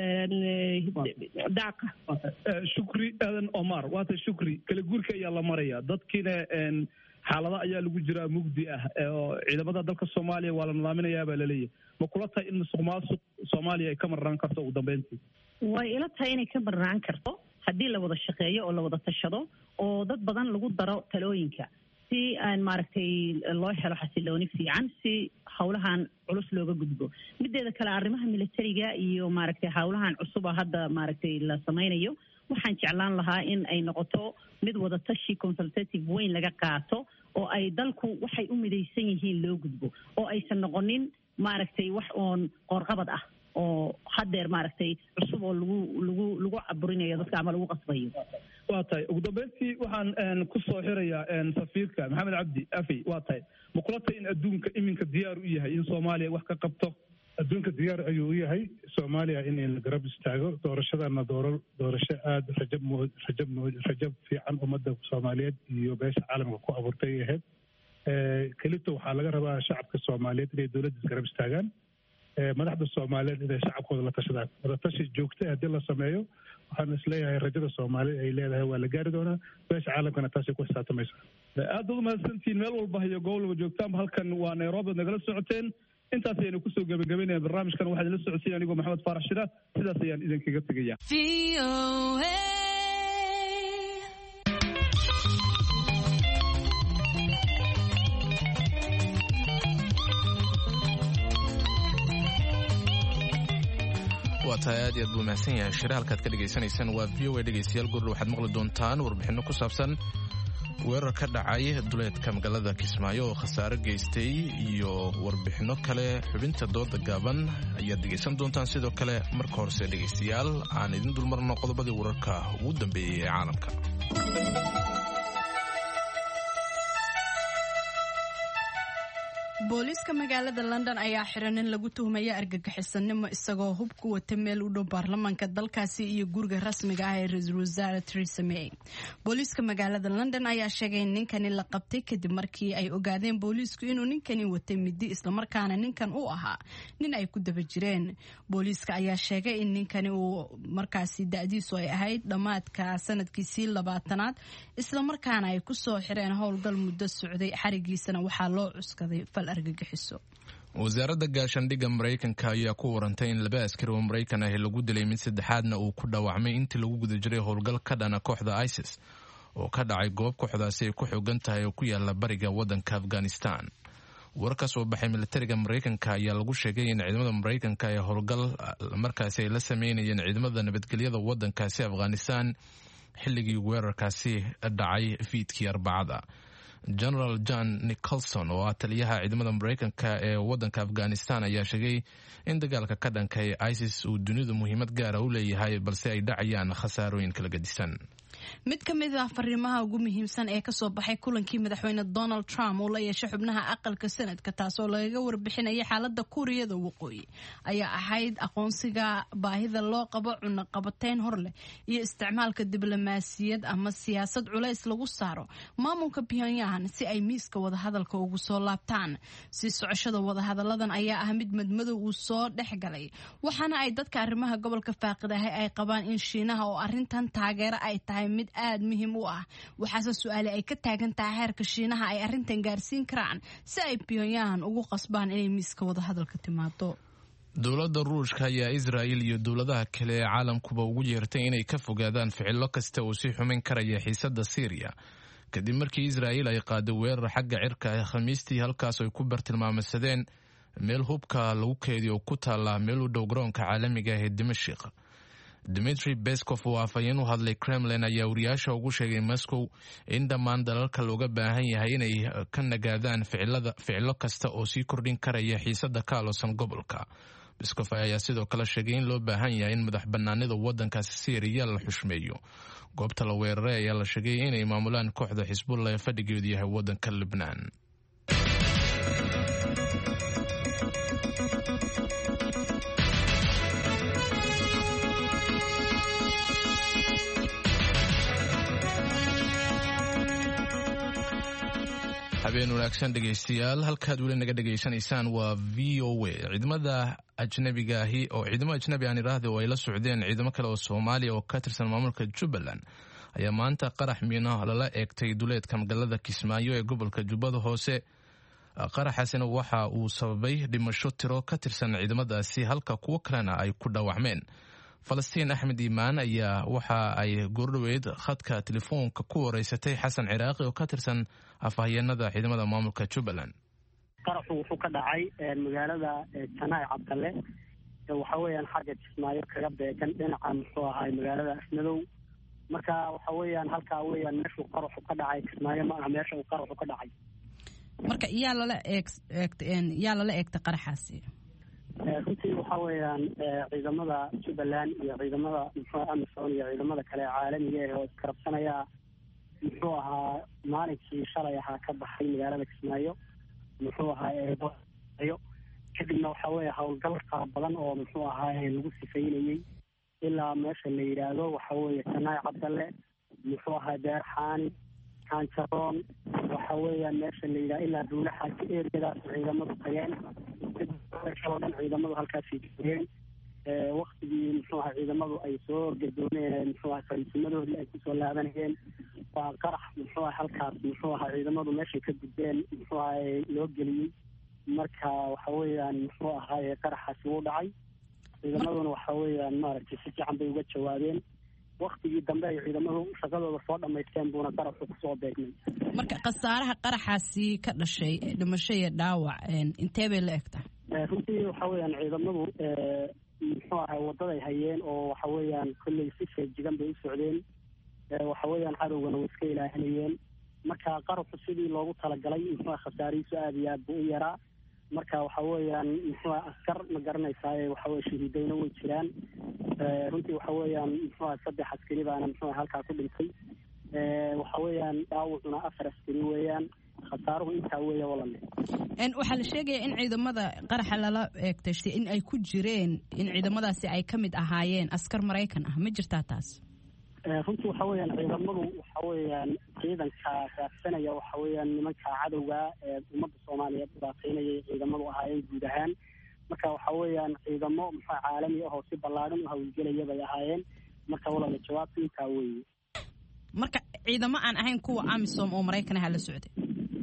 daaqa. shukri aadan omar, waata shukri. kala guurka ayaa la maraya, dadkiina xaalada ayaa lagu jiraa mugdi ah oo ciidamada dalka soomaaliya waa la nidaaminayaa baa laleeyahay. ma kula tahay in musuq maasuq soomaaliya ay ka marnaan karto ugu dambeyntii? way ila tahay inay ka marnaan karto haddii la wada shaqeeyo oo la wada tashado oo dad badan lagu daro talooyinka si aan maaragtay loo helo xasilooni fiican si howlahan culus looga gudbo. mideeda kale arrimaha militariga iyo maaragtay howlahan cusuba hadda maaragtay la samaynayo, waxaan jeclaan lahaa in ay noqoto mid wada tashi consultative weyn laga qaato oo ay dalku waxay u midaysan yihiin loo gudbo, oo aysan noqonin maaragtay wax oon qoorqabad ah oo hadeer maaragtay cusub oo lagu lagu lagu caburinayo dadka ama lagu qasbayo. waa tahay ugu dambeyntii waxaan ku soo xirayaa safiirka maxamed cabdi afey. waa tahay ma kula tahay in adduunka iminka diyaar u yahay in soomaaliya wax ka qabto? adduunka diyaar ayuu u yahay soomaaliya in la garab istaago. doorashadana dooro doorasho aada rajab mo rajab mo rajab fiican ummadda soomaaliyeed iyo beesha caalamka ku abuurtay ahayd. kelito waxaa laga rabaa shacabka soomaaliyeed inay dowladda garab istaagaan, madaxda soomaaliyeed inay shacabkooda la tashadaan. wadatashi joogta haddii la sameeyo waxaan isleeyahay rajada soomaaliya ay leedahay waa la gaari doonaa. beesha caalamkana taasay ku xisaabtamaysa. aad baad umahadsantihiin meel walba iyo gobol walba joogtaanba. halkan waa nairobi ad nagala socoteen. intaas ayaynu kusoo gabagabaynaya barnaamijkan. waxaa idinla socodsiin anigoo maxamed faarax shira. sidaas ayaan idinkaga tegaya. waa tahay aad iyo aad buu mahadsan yahay shira. halkaad ka dhegaysanaysaan waa v o a. dhegaystayaal gurle waxaad maqli doontaan warbixinno ku saabsan weerar ka dhacay duleedka magaalada kismaayo oo khasaare geystay iyo warbixinno kale. xubinta dooda gaaban ayaad dhegaysan doontaan. sidoo kale marka horese dhegaystayaal aan idin dulmarno qodobadii wararka ugu dambeeyey ee caalamka. booliiska magaalada london ayaa xiran in lagu tuhmaya argagixisanimo isagoo hub ku wata meel u dhow baarlamaanka dalkaasi iyo guriga rasmiga ah ee ra-iisul wasaare Theresa May. booliiska magaalada london ayaa sheegay in ninkani la qabtay kadib markii ay ogaadeen booliisku inuu ninkani watay midi islamarkaana ninkan uu ahaa nin ay ku daba jireen. booliiska ayaa sheegay in ninkani uu markaasi da'diisu ay ahayd dhammaadka sanadkiisii labaatanaad islamarkaana ay ku soo xireen howlgal muddo socday. xarigiisana waxaa loo cuskaday fal wasaaradda gaashaandhigga maraykanka ayaa ku warantay in laba askari oo maraykan ahi lagu dilay mid saddexaadna uu ku dhaawacmay intii lagu guda jiray howlgal ka dhana kooxda isis oo ka dhacay goob kooxdaasi ay ku xoogan tahay oo ku yaala bariga waddanka afghanistan. war ka soo baxay militariga maraykanka ayaa lagu sheegay in ciidamada maraykanka ee howlgal markaasi ay la sameynayeen ciidamada nabadgelyada waddankaasi afghanistan xilligii weerarkaasi dhacay fiidkii arbacada. General John Nicholson oo ah taliyaha ciidamada maraykanka ee waddanka afghanistan ayaa sheegay in dagaalka ka dhanka ee isis uu dunidu muhiimad gaara u leeyahay balse ay dhacayaan khasaarooyin kala gedisan. mid ka mid ah fariimaha ugu muhiimsan ee kasoo baxay kulankii madaxweyne Donald Trump oo la yeeshay xubnaha aqalka sanadka taasoo lagaga warbixinayay xaaladda Kuuriyada Waqooyi ayaa ahayd aqoonsiga baahida loo qabo cunaqabateyn hor leh iyo isticmaalka diblomaasiyad ama siyaasad culays lagu saaro maamulka Pyongyang si ay miiska wadahadalka ugu soo laabtaan si socoshada wadahadaladan ayaa ah mid madmadow uu soo dhexgalay waxaana ay dadka arrimaha gobolka faaqidahay ay qabaan in Shiinaha oo arrintan taageero ay tahay mid aad muhiim u ah waxaase su'aale ay ka taagan tahay heerka Shiinaha ay arrintan gaarsiin karaan si ay Pyongyang ugu qasbaan inay miiska wada hadalka timaado. dowladda Ruushka ayaa Israa'iil iyo dowladaha kale ee caalamkuba ugu yeertay inay ka fogaadaan ficilo kasta oo sii xumin karaya xiisadda Syria kadib markii Israa'iil ay qaaday weerar xagga cirka ah Khamiistii halkaas ay ku bartilmaameedsadeen meel hubka lagu keydiyo ku taala meel u dhow garoonka caalamiga ah ee Dimashq. Dmitry Peskov oo afhayeen u hadlay Kremlin ayaa wariyaasha ugu sheegay Moscow in dhammaan dalalka looga baahan yahay inay ka nagaadaan ficilada ficilo kasta oo sii kordhin karaya xiisadda ka aloosan gobolka. Peskov ayaa sidoo kale sheegay in loo baahan yahay in madax bannaanida waddankaasi Syria la xushmeeyo. goobta la weeraray ayaa la sheegay inay maamulaan kooxda Xisbullah ee fadhigeedu yahay waddanka Lebanon. habeen wanaagsan dhegaystayaal halkaad weli naga dhegaysanaysaan waa V O A ciidamada ajnabiga ahi oo ciidamo ajnabi aan iraahdo oo ay la socdeen ciidamo kale oo Soomaaliya oo ka tirsan maamulka Jubbaland ayaa maanta qarax miino lala eegtay duleedka magaalada Kismaayo ee gobolka Jubbada Hoose. qaraxaasina waxa uu sababay dhimasho tiro ka tirsan ciidamadaasi halka kuwo kalena ay ku dhaawacmeen. Falastiin Axmed Iimaan ayaa waxa ay goordhaweyd khadka telefoonka ku wareysatay Xasan Ciraaqi oo ka tirsan afhayeenada ciidamada maamulka Jubbaland. qaraxu wuxuu ka dhacay magaalada Janaay Cabdalle waxa weeyaan xagga Kismaayo kaga beegan dhinaca muxuu ahay magaalada Asmadow marka waxa weeyaan halkaa weeyaan meesha qaraxu ka dhacay Kismaayo ma aha meesha uu qaraxu ka dhacay. marka yaa lala eegteen yaa lala eegtay qaraxaasi runtii waxa weeyaan ciidamada Jubbaland iyo ciidamada muxuu Amisom iyo ciidamada kale caalamiga ah oo iskarabsanaya muxuu ahaa maalinkii shalay ahaa ka baxay magaalada Kismaayo muxuu ahaa eeyo kadibna waxa weeye howlgal qaar badan oo muxuu ahaa lagu sifeynayay ilaa meesha la yiraahdo waxa weeye Janaay Cabdalle muxuu ahaa Deerxaani Kaanjaroon waxa weeyaan meesha la yiraahdo ilaa duulaha eeriyada ciidamadu tageen kadib ciidamadu halkaas joogeen ee waqtigii muxuu ahaa ciidamadu ay soo gadooneen muxuu ahaa fariisimadoodii ay kusoo laabanayeen waa qarax muxuu ahaa halkaas muxuu ahaa ciidamadu meeshay ka gudbeen muxuu ahaa loo geliyey marka waxa weeyaan muxuu ahaa qaraxaasi wuu dhacay ciidamaduna waxa weeyaan maaragtay si fiican bay uga jawaabeen waqtigii dambe ay ciidamadu shaqadooda soo dhamaysteen buuna qaraxu kusoo beegnay. marka khasaaraha qaraxaasi ka dhashay dhimasho iyo dhaawac intee bay la egtaa runtii waxa weeyaan ciidamadu muxuu ahaa wadaday hayeen oo waxa weeyaan kulley si feejigan bay u socdeen waxa weeyaan cadowgana way iska ilaahinayeen marka qaraxu sidii loogu talagalay muxuu khasaarihiisu aad iyo aad buu u yaraa marka waxa weeyaan muxuu askar ma garanaysaa waxa weeye shahiidayna way jiraan runtii waxa weeyaan muxuu saddex askari baana muxuu halkaa ku dhintay waxa weeyaan dhaawacuna afar askari weeyaan khasaaruhu intaa weeya walaale en waxaa la sheegayaa in ciidamada qaraxa lala eegtay in ay ku jireen in ciidamadaasi ay ka mid ahaayeen askar Maraykan ah ma jirtaa taas runtii waxa weeyaan ciidamadu waxa weeyaan ciidanka raadsanaya waxa weeyaan nimanka cadowga ee ummadda Soomaaliyeed dhibaateynaya ciidamadu ahaayeen guud ahaan marka waxa weeyaan ciidamo muxuu caalami ah oo si ballaaran u hawlgelaya bay ahaayeen marka walaal jawaabtu intaa weeye marka ciidamo aan ahayn kuwa Amisom oo Maraykan ah la socday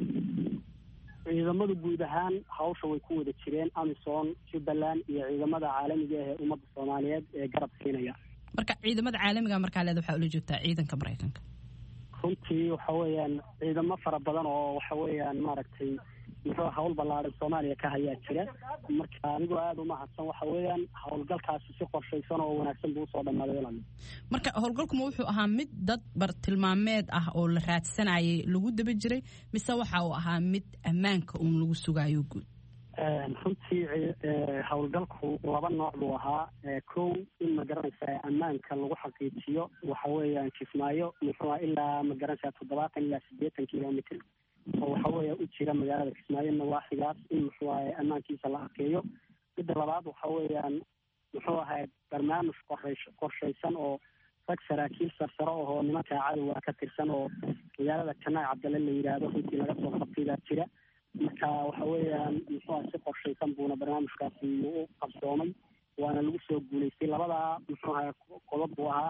ciidamadu guud ahaan hawsha way ku wada jireen Amisom Jubbaland iyo ciidamada caalamiga ah ee ummadda Soomaaliyeed ee garab siinaya marka ciidamada caalamiga marka leedahay waxa ula joogtaa ciidanka Maraykanka runtii waxa weeyaan ciidamo fara badan oo waxa weeyaan maaragtay muxuu hawl ballaaran Soomaaliya ka hayaa jira marka anigu aad uma hadsan waxa weeyaan hawlgalkaasi si qorshaysan oo wanaagsan buu soo dhamaaday walaal marka hawlgalku wuxuu ahaa mid dad bartilmaameed ah oo la raadsanayay lagu daba jiray mise waxa uu ahaa mid ammaanka uu lagu sugayo guud runtii howlgalku laba nooc buu ahaa. kow in magaranaysaa ammaanka lagu xaqiijiyo waxa weeyaan kismaayo muxuu ah ilaa magaranaysaa toddobaatan ilaa siddeetan kilomitr oo waxa weeya u jira magaalada kismaayo nawaaxigaas in muxuu ahay ammaankiisa la arkeeyo. midda labaad waxa weeyaan muxuu ahay barnaamij qorshaysan oo rag saraakiil sarsaro ahoo nimanka cadowga ka tirsan oo magaalada Janaac Cabdalle la yidhaahdo runtii laga soo qabtay baa jira. marka waxa weeyaan muxuu si qorshaysan buuna barnaamijkaasi u qabsoomay waana lagu soo guulaystay. labadaa muxuu ahaa qodob buu ahaa.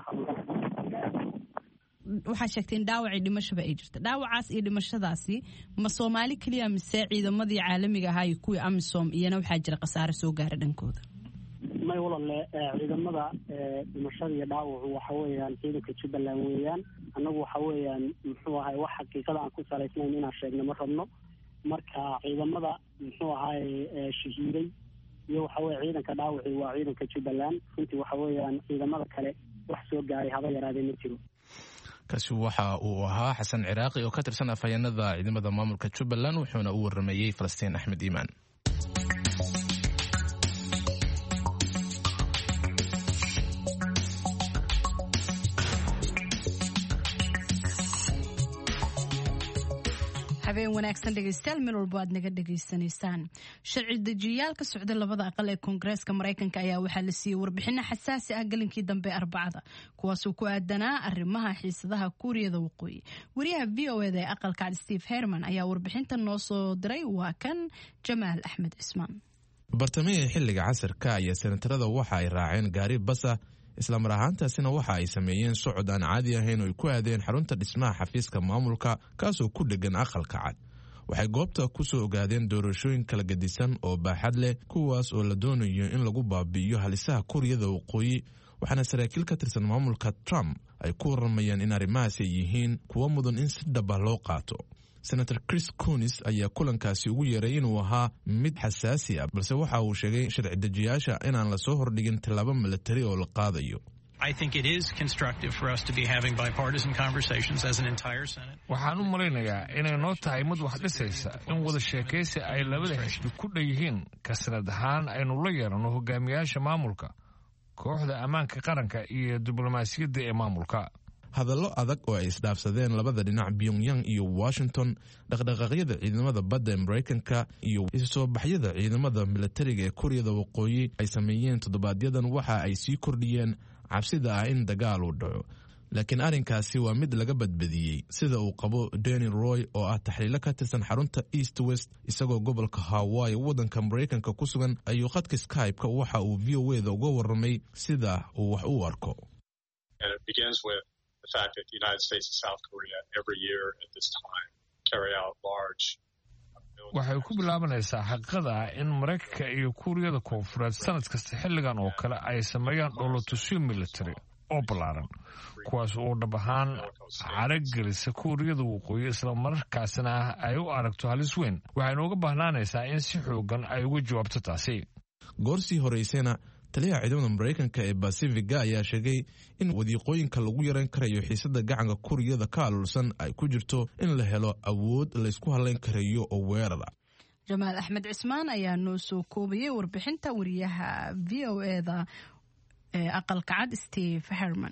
waxaa sheegtay in dhaawacii dhimashaba ay jirta. dhaawacaas iyo dhimashadaasi ma Soomaali kaliya mise ciidamadii caalamiga ahaa iyo kuwii AMISOM iyana waxaa jira khasaare soo gaara dhankooda? may walaale ciidamada dhimashada iyo dhaawacu waxa weeyaan ciidanka Jubbaland weeyaan. annagu waxa weeyaan muxuu ahay wax xaqiiqada aan ku salaysnayn inaan sheegno ma rabno. marka ciidamada muxuu ahay shahiiday iyo waxa weeye ciidanka dhaawaci waa ciidanka Jubbaland. runtii waxa weeyaan ciidamada kale wax soo gaaray haba yaraadee ma jiro. kaasi waxa uu ahaa xasan ciraaqi oo ka tirsan afhayeenada ciidamada maamulka Jubbaland wuxuuna u waramayay Falastiin Axmed Iimaan. habeen wanaagsan dhegaystayaal meel walba aad naga dhegaysanaysaan. sharci dejiyayaal ka socda labada aqal ee koongareeska Mareykanka ayaa waxaa la siiyey warbixino xasaasi ah galinkii dambe Arbacada kuwaasoo ku aadanaa arrimaha xiisadaha Kuuriyada Waqooyi. wariyaha V O A ee aqalka cad Steve Herman ayaa warbixintan noo soo diray. waa kan Jamaal Axmed Cismaan. bartamihii xilliga casarka ayaa senatarada waxa ay raaceen gaari basa isla mar ahaantaasina waxa ay sameeyeen socod aan caadi ahayn oo ay ku aadeen xarunta dhismaha xafiiska maamulka kaasoo ku dhegan aqalka cad. waxay goobta ku soo ogaadeen doorashooyin kala gedisan oo baaxad leh kuwaas oo la doonayo in lagu baabi'iyo halisaha Kuuriyada Waqooyi. waxaana saraakiil ka tirsan maamulka Trump ay ku waramayaan in arrimahaas ay yihiin kuwo mudan in si dhab ah loo qaato. senator Chris Coons ayaa kulankaasi ugu yeeray inuu ahaa mid xasaasi ah balse waxa uu sheegay sharci dejiyaasha inaan la soo hordhigin tallaabo militari oo la qaadayo. I think it is constructive for us to be having bipartisan conversations as an entire Senate. waxaan u malaynayaa inay noo tahay mid wax dhisaysa in wada sheekaysi ay labada xisbi ku dheyihiin ka sanad ahaan aynu la yeelano hogaamiyaasha maamulka kooxda ammaanka qaranka iyo diblomaasiyadda ee maamulka. hadallo adag oo ay isdhaafsadeen labada dhinac Pyongyang iyo Washington, dhaqdhaqaaqyada ciidamada badda ee Mareykanka iyo isu soo baxyada ciidamada militariga ee Kuuriyada Waqooyi ay sameeyeen toddobaadyaddan waxa ay sii kordhiyeen cabsida ah in dagaal uu dhaco. laakiin arrinkaasi waa mid laga badbadiyey sida uu qabo Danny Roy oo ah taxliilo ka tirsan xarunta East West isagoo gobolka Hawaii waddanka Mareykanka ku sugan ayuu khadka Skype-ka waxa uu V O A-da uga warramay sida uu wax u arko. The fact that the United States and South Korea every year at this time carry out large waxay ku bilaabanaysaa xaqiiqada ah in Mareykanka iyo Kuuriyada Koonfureed sanad kasta xilligan oo kale ay sameeyaan dholotusyo military oo ballaaran kuwaas oo dhab ahaan caragelisa Kuuriyada Waqooyi isla markaasna ay u aragto halis weyn. waxaynu uga baahnaanaysaa in si xoogan ay uga jawaabto taasi. goorsii horeysayna taliyaha ciidamada Mareykanka ee Pacifiga ayaa sheegay in wadiiqooyinka lagu yareyn karayo xiisada gacanka Kuuriyada ka alulsan ay ku jirto in la helo awood la isku halayn karayo oo weerar ah. Jamaal Axmed Cismaan ayaa noo soo koobiyay warbixinta wariyaha V O A-da ee aqalka cad Steve Herman.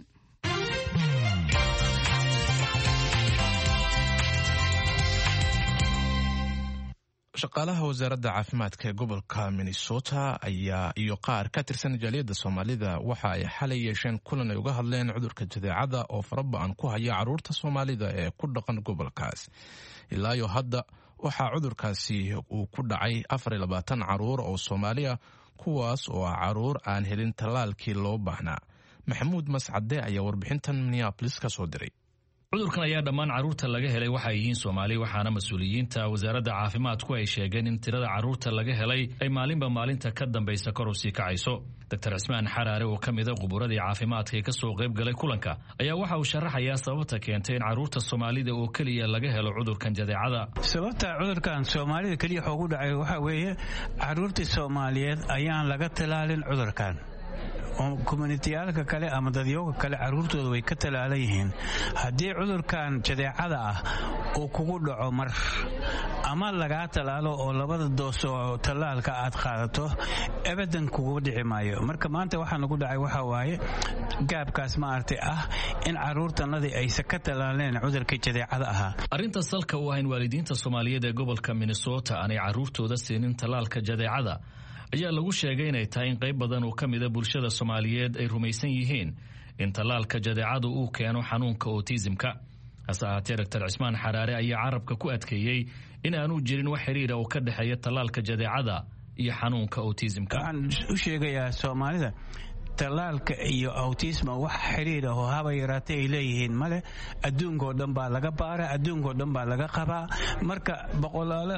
shaqaalaha wasaaradda caafimaadka ee gobolka Minnesota ayaa iyo qaar ka tirsan jaaliyadda Soomaalida waxa ay xalay yeesheen kulan ay uga hadleen cudurka jadeecada oo faraba'an ku haya carruurta Soomaalida ee ku dhaqan gobolkaas. ilaa iyo hadda waxaa cudurkaasi uu ku dhacay afar iyo labaatan carruur oo Soomaali ah kuwaas oo ah carruur aan helin tallaalkii loo baahnaa. Maxamuud Mascade ayaa warbixintan Minneapolis ka soo diray. cudurkan ayaa dhammaan carruurta laga helay waxay yihiin Soomaali waxaana mas'uuliyiinta wasaaradda caafimaadku ay sheegeen in tirada carruurta laga helay ay maalinba maalinta ka dambaysa kor u sii kacayso. Doctor Cismaan Xaraare oo ka mid ah khuburadii caafimaadka ee ka soo qayb galay kulanka ayaa waxa uu sharaxayaa sababta keentay in carruurta Soomaalida oo kaliya laga helo cudurkan jadeecada. sababta cudurkan Soomaalida kaliya ugu dhacay waxa weeye carruurta Soomaaliyeed ayaan laga talaalin cudurkan. communitiyaalka kale ama dadyooga kale carruurtooda way ka talaalan yihiin. haddii cudurkan jadeecada ah uu kugu dhaco mar ama lagaa talaalo oo labada doos oo tallaalka aad qaadato abadan kugu dhici maayo. marka maanta waxaa nagu dhacay waxaa waaye gaabkaas maaragtay ah in caruurtanadii aysan ka talaaleen cudurka jadeecada ahaa. arrinta salka u ah in waalidiinta soomaaliyeed ee gobolka minnesota aanay caruurtooda siinin tallaalka jadeecada ayaa lagu sheegay inay tahay in qayb badan oo ka mida bulshada soomaaliyeed ay rumaysan yihiin in tallaalka jadeecadu uu keeno xanuunka autismka. hase ahaatee doctor cismaan xaraare ayaa carabka ku adkeeyey in aanu jirin wax xiriira oo ka dhexeeya tallaalka jadeecada iyo xanuunka autismka. waxaan u sheegayaa soomaalida tallaalka iyo autisma wax xiriir ah oo haba yaraatay ay leeyihiin male. adduunkoo dhan baa laga baara, adduunkoo dhan baa laga qabaa. marka boqolaalo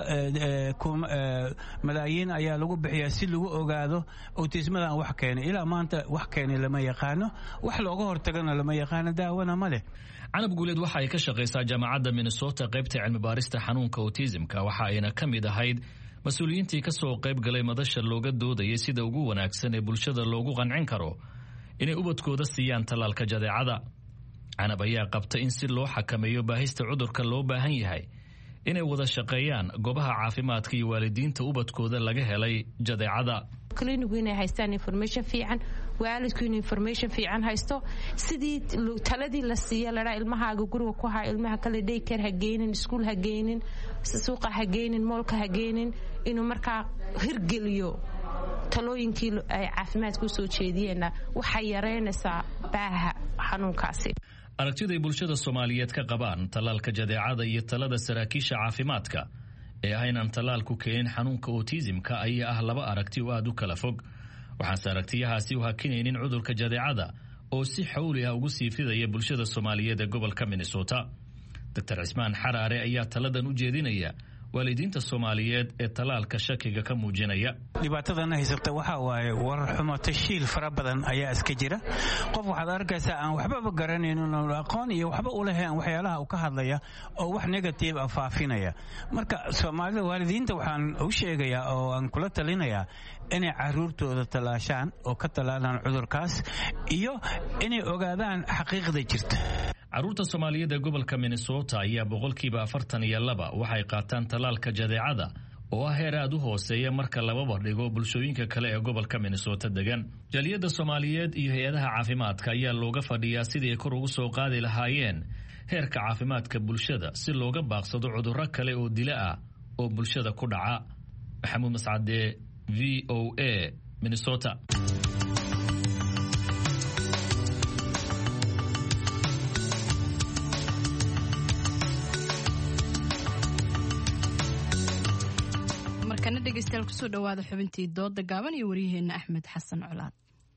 malaayiin ayaa lagu bixiyaa si lagu ogaado autismadan wax keenay. ilaa maanta wax keenay lama yaqaano, wax looga hortagana lama yaqaano, daawana male. canab guuleed waxa ay ka shaqaysaa jaamacadda minnesota qaybta cilmi baarista xanuunka autismka. waxa ayna ka mid ahayd mas-uuliyiintii ka soo qayb galay madasha looga doodayay sida ugu wanaagsan ee bulshada loogu qancin karo inay ubadkooda siiyaan tallaalka jadeecada. canab ayaa qabta in si loo xakameeyo baahista cudurka loo baahan yahay inay wada shaqeeyaan goobaha caafimaadka iyo waalidiinta ubadkooda laga helay jadeecada. klinigu inay haystaan information fiican, waalidku inuu information fiican haysto, sidii taladii la siiya ladhaa ilmahaaga guriga ku haa, ilmaha kale daycare ha geynin, iskuul ha geynin, suuqa ha geynin, moolka ha geynin, inuu markaa hirgeliyo talooyinkii ay caafimaadka u soo jeediyeenna waxay yaraynaysaa baaha xanuunkaasi. aragtiday bulshada soomaaliyeed ka qabaan tallaalka jadeecada iyo talada saraakiisha caafimaadka ee ah inaan tallaalku keenin xanuunka autismka ayaa ah laba aragti oo aad u kala fog. waxaanse aragtiyahaasi u hakinaynin cudurka jadeecada oo si xawli ah ugu sii fidaya bulshada soomaaliyeed ee gobolka minnesota. doctor cismaan xaraare ayaa taladan u jeedinaya waalidiinta soomaaliyeed ee tallaalka shakiga ka muujinaya. dhibaatadana haysata waxaa waaye warar xumo, tashiil fara badan ayaa iska jira. qof waxaad arkaysaa aan waxbaba garanaynin, aqoon iyo waxba u lahayn waxyaalaha uu ka hadlaya oo wax negative ah faafinaya. marka soomaalida waalidiinta waxaan u sheegayaa oo aan kula talinayaa inay caruurtooda tallaashaan oo ka tallaalaan cudurkaas iyo inay ogaadaan xaqiiqda jirta. caruurta soomaaliyeed ee gobolka minnesota ayaa boqolkiiba afartan iyo laba waxay qaataan tallaalka jadeecada oo ah heer aad u hooseeya marka lababa dhigo bulshooyinka kale ee gobolka minnesota degan. jaaliyadda soomaaliyeed iyo hay-adaha caafimaadka ayaa looga fadhiyaa sidii ay kor ugu soo qaadi lahaayeen heerka caafimaadka bulshada si looga baaqsado cudurro kale oo dila ah oo bulshada ku dhaca. maxamuud mascade, v o a, minnesota. markana dhegeystayaal kusoo dhawaada xubintii dooda gaaban iyo waryaheena axmed xasan colaad.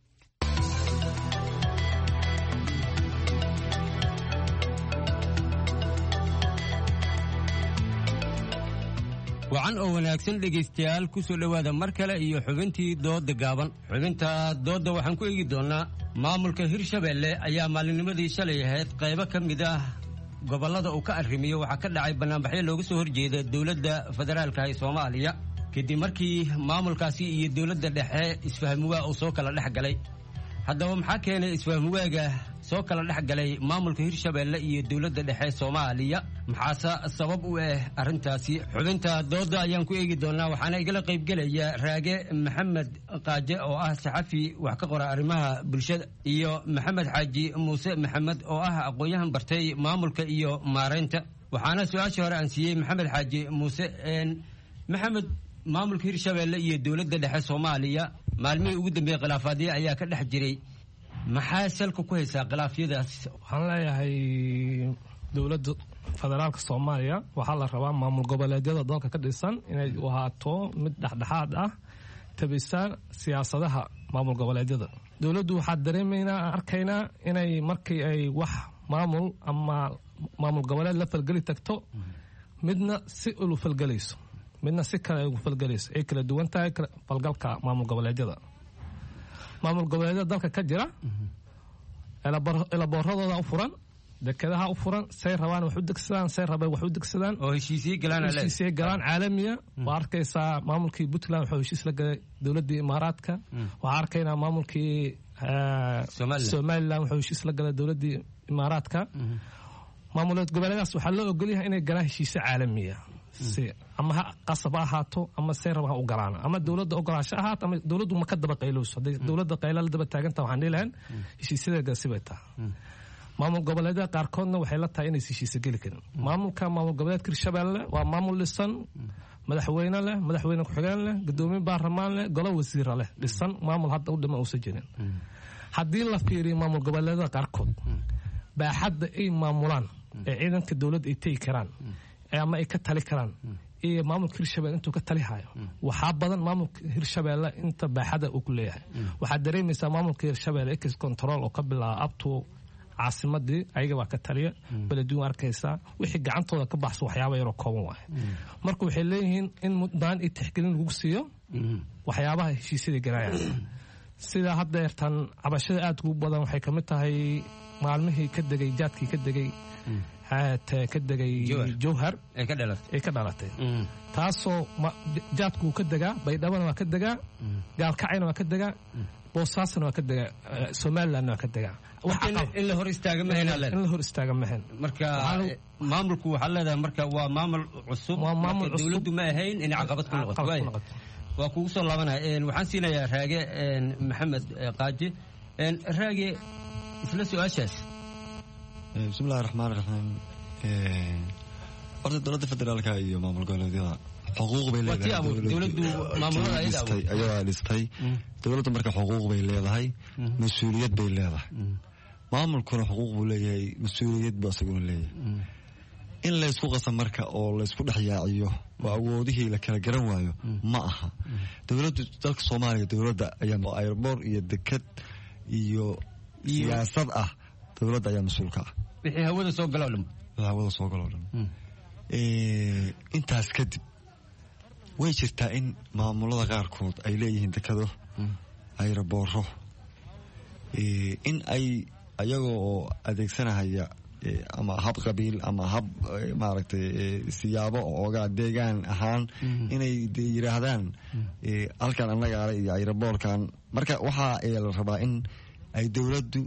wacan oo wanaagsan dhegaystayaal ku soo dhowaada mar kale iyo xubintii dooda gaaban. xubinta doodda waxaan ku eegi doonnaa maamulka hirshabeelle ayaa maalinimadii shalay ahayd qaybo ka mid ah gobollada uu ka arrimiyo waxaa ka dhacay bannaanbaxyo looga soo horjeeda dowladda federaalka ee soomaaliya kadib markii maamulkaasi iyo dowladda dhexe isfahmuwaa uu soo kala dhex galay. haddaba maxaa keenay isfahmuwaaga soo kala dhex galay maamulka hirshabeelle iyo dowladda dhexe soomaaliya? maxaase sabab u ah arrintaasi? xubinta doodda ayaan ku eegi doonnaa waxaana igala qaybgelaya raage maxamed qaaje oo ah saxafi wax ka qora arrimaha bulshada iyo maxamed xaaji muuse maxamed oo ah aqoon-yahan bartay maamulka iyo maaraynta. waxaana su-aashii hore aan siiyey maxamed xaaji muuse. maxamed, maamulka hirshabeelle iyo dowladda dhexe soomaaliya maalmihii ugu dambeeyey khilaafaadyo ayaa ka dhex jiray. maxaa salka ku haysaa khilaafyadaas? waxaan leeyahay dowladda federaalka soomaaliya waxaa la rabaa maamul goboleedyada dalka ka dhisan inay ahaato mid dhexdhexaad ah, tabisaan siyaasadaha maamul goboleedyada. dowladdu waxaa dareemaynaa arkaynaa inay markii ay wax maamul ama maamul goboleed la falgeli tagto midna si ulu falgelayso midna si kale ugu falgelayso ay kala duwan tahay falgalka maamul goboleedyada. maamul goboleedyada dalka ka jira elabooradooda u furan, dekedaha u furan, say rabaan wax u degsadaan, say rabeen wax u degsadaan oo heshiisye galaan heshiisye galaan caalamiya. waa arkaysaa maamulkii puntland wuxuu heshiis la galay dowladdii imaaraadka. waxaa arkaynaa maamulkii somaliland wuxuu heshiis la galay dowladdii imaaraadka. maamul goboleedaas waxaa loo ogolyahay inay galaan heshiisye caalamiya si ama ha qasab ha ahaato ama see raba ha u galaan ama dowladda ogolaasho ahaato ama dowladdu ma ka daba qaylowso hadday dowladda qayla la daba taaganta waxaan dhihi lahayn heshiisyadeeda sibay taha maamul goboleedyada qaarkoodna waxay la tahay inaysa heshiisa geli karin maamulka maamul goboleedka hirshabeelle waa maamul dhisan madaxweyne leh madaxweyne ku-xigeen leh gudoomiye baarlamaan leh golo wasiira leh dhisan maamul hadda u dhima uusan jirin haddii la fiiriyo maamul goboleedyada qaarkood baaxadda ay maamulaan ee ciidanka dowladda ay tegi karaan ama ay ka tali karaan iyo maamulka hirshabeelle intuu ka tali hayo waxaa badan maamulka hirshabeelle inta baaxada uu ku leeyahay waxaad dareemaysaa maamulka hirshabeelle ex control oo ka bilaaba abto caasimadii ayaga waa ka taliya beleduun arkaysaa wixii gacantooda ka baxso waxyaaba yaroo kooban waaye marka waxay leeyihiin in mudnaan iyo tixgelin lagu siiyo waxyaabaha heshiisyada garaaya sida haddeertan cabashada aad ugu badan waxay kamid tahay maalmihii ka degay jaadkii ka degay ka degay jowhar ay ka dhalatay taasoo jaadkuu ka degaa baydhabana waa ka degaa gaalkacayna waa ka degaa boosaasna waa ka degaa somalilandna waa ka degaa in la hor istaaga ma in la hor istaaga ma hayn marka maamulku waxaa leedahay marka waa maamul cusub dowladdu ma ahayn in caqabad ku noqoto waa kugu soo laabanaya waxaan siinayaa raage maxamed qaaji raage isla su-aashaas bismillahi raxmaan raxiim horta dowladda federaalka iyo maamul goboleedyada xuquuq bay leedahay ayadaa dhistay dowladda marka xuquuq bay leedahay mas-uuliyad bay leedahay maamulkuna xuquuq buu leeyahay mas-uuliyad buu isaguna leeyahay in laysku qasa marka oo laysku dhex yaaciyo oo awoodihii la kala garan waayo ma aha dowladdu dalka soomaaliya dowladda ayaa airboor iyo dekad iyo siyaasad ah dowladda ayaa mas-uulka ah wixii hawada soo galo dhan hawada soo galo dhan intaas kadib way jirtaa in maamulada qaarkood ay leeyihiin dekado ayrabooro in ay ayagoo oo adeegsanahaya ama hab qabiil ama hab maaragtay siyaabo ooga deegaan ahaan inay yiraahdaan halkan annagaale iyo ayraboorkan marka waxaa la rabaa in ay dowladdu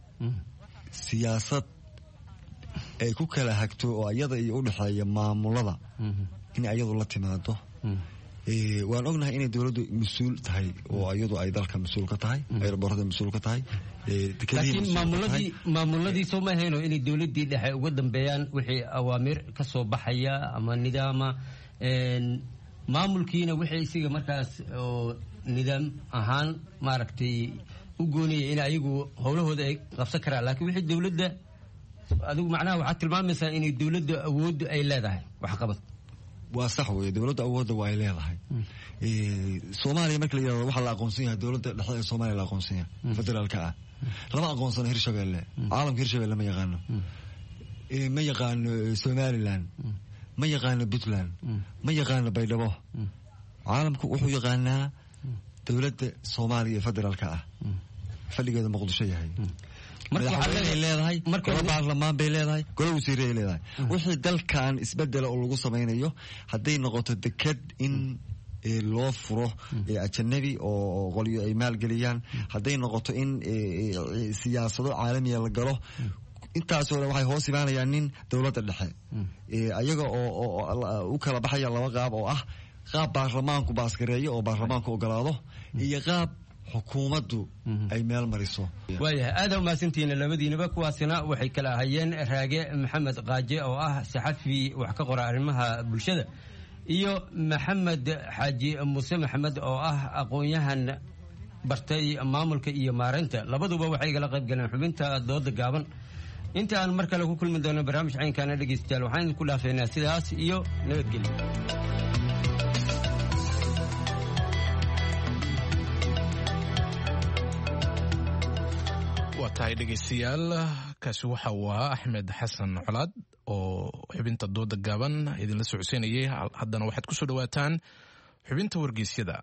siyaasad ay ku kala hagto oo iyada iyo u dhexeeya maamulada in ayadu la timaado waan ognahay inay dowladdu mas-uul tahay oo iyadu ay dalka mas-uul ka tahay ayraboorada mas-uul ka tahay laakiin maamuladii maamuladii soo ma ahayno inay dowladdii dhexe uga dambeeyaan wixii awaamir ka soo baxaya ama nidaama maamulkiina wixii isiga markaas oo nidaam ahaan maaragtay u goonaya in ayagu howlahooda ay qabsan karaan laakiin wixii dowladda adigu macnaha waxaad tilmaamaysaa inay dowladda awooddu ay leedahay waxqabad waa sax weye dowladda awoodda waa ay leedahay soomaaliya marka la yirahdo waxaa la aqoonsan yahay dowladda dhexe ee soomaaliya la aqoonsan yahay federaalka ah lama aqoonsano hirshabeelle caalamka hirshabeelle ma yaqaano ma yaqaano somaliland ma yaqaano puntland ma yaqaano baydhabo caalamku wuxuu yaqaanaa dowladda soomaaliya ee federaalka ah fadhigeeda muqdisho yahay madaxweyneay leedahay golo baarlamaan bay leedahay golo wasiiray leedahay wixii dalkan isbedela oo lagu samaynayo hadday noqoto deked in loo furo ajanabi oo qolyo ay maalgeliyaan hadday noqoto in siyaasado caalamiya la galo intaasoo dhan waxay hoos imaanayaan nin dowladda dhexe ayaga oo u kala baxaya laba qaab oo ah qaab baarlamaanku baaskareeyo oo baarlamaanku ogolaado iyo qaab xukuumaddu ay meel mariso waayahay aada umahadsantihiin labadiinaba kuwaasina waxay kala ahayeen raage maxamed qaaje oo ah saxafi wax ka qora arrimaha bulshada iyo maxamed xaaji muuse maxamed oo ah aqoon-yahan bartay maamulka iyo maareynta labaduba waxay igala qayb galeen xubinta dooda gaaban inta aan mar kale ku kulmi doono barnaamij caynkaana dhegeystayaal waxaan idinku dhaafeynaa sidaas iyo nabadgelyo waa tahay dhegeystayaal kaasi waxa uu ahaa axmed xasan colaad oo xubinta dooda gaaban idinla socodsiinayay haddana waxaad ku soo dhawaataan xubinta wargeysyada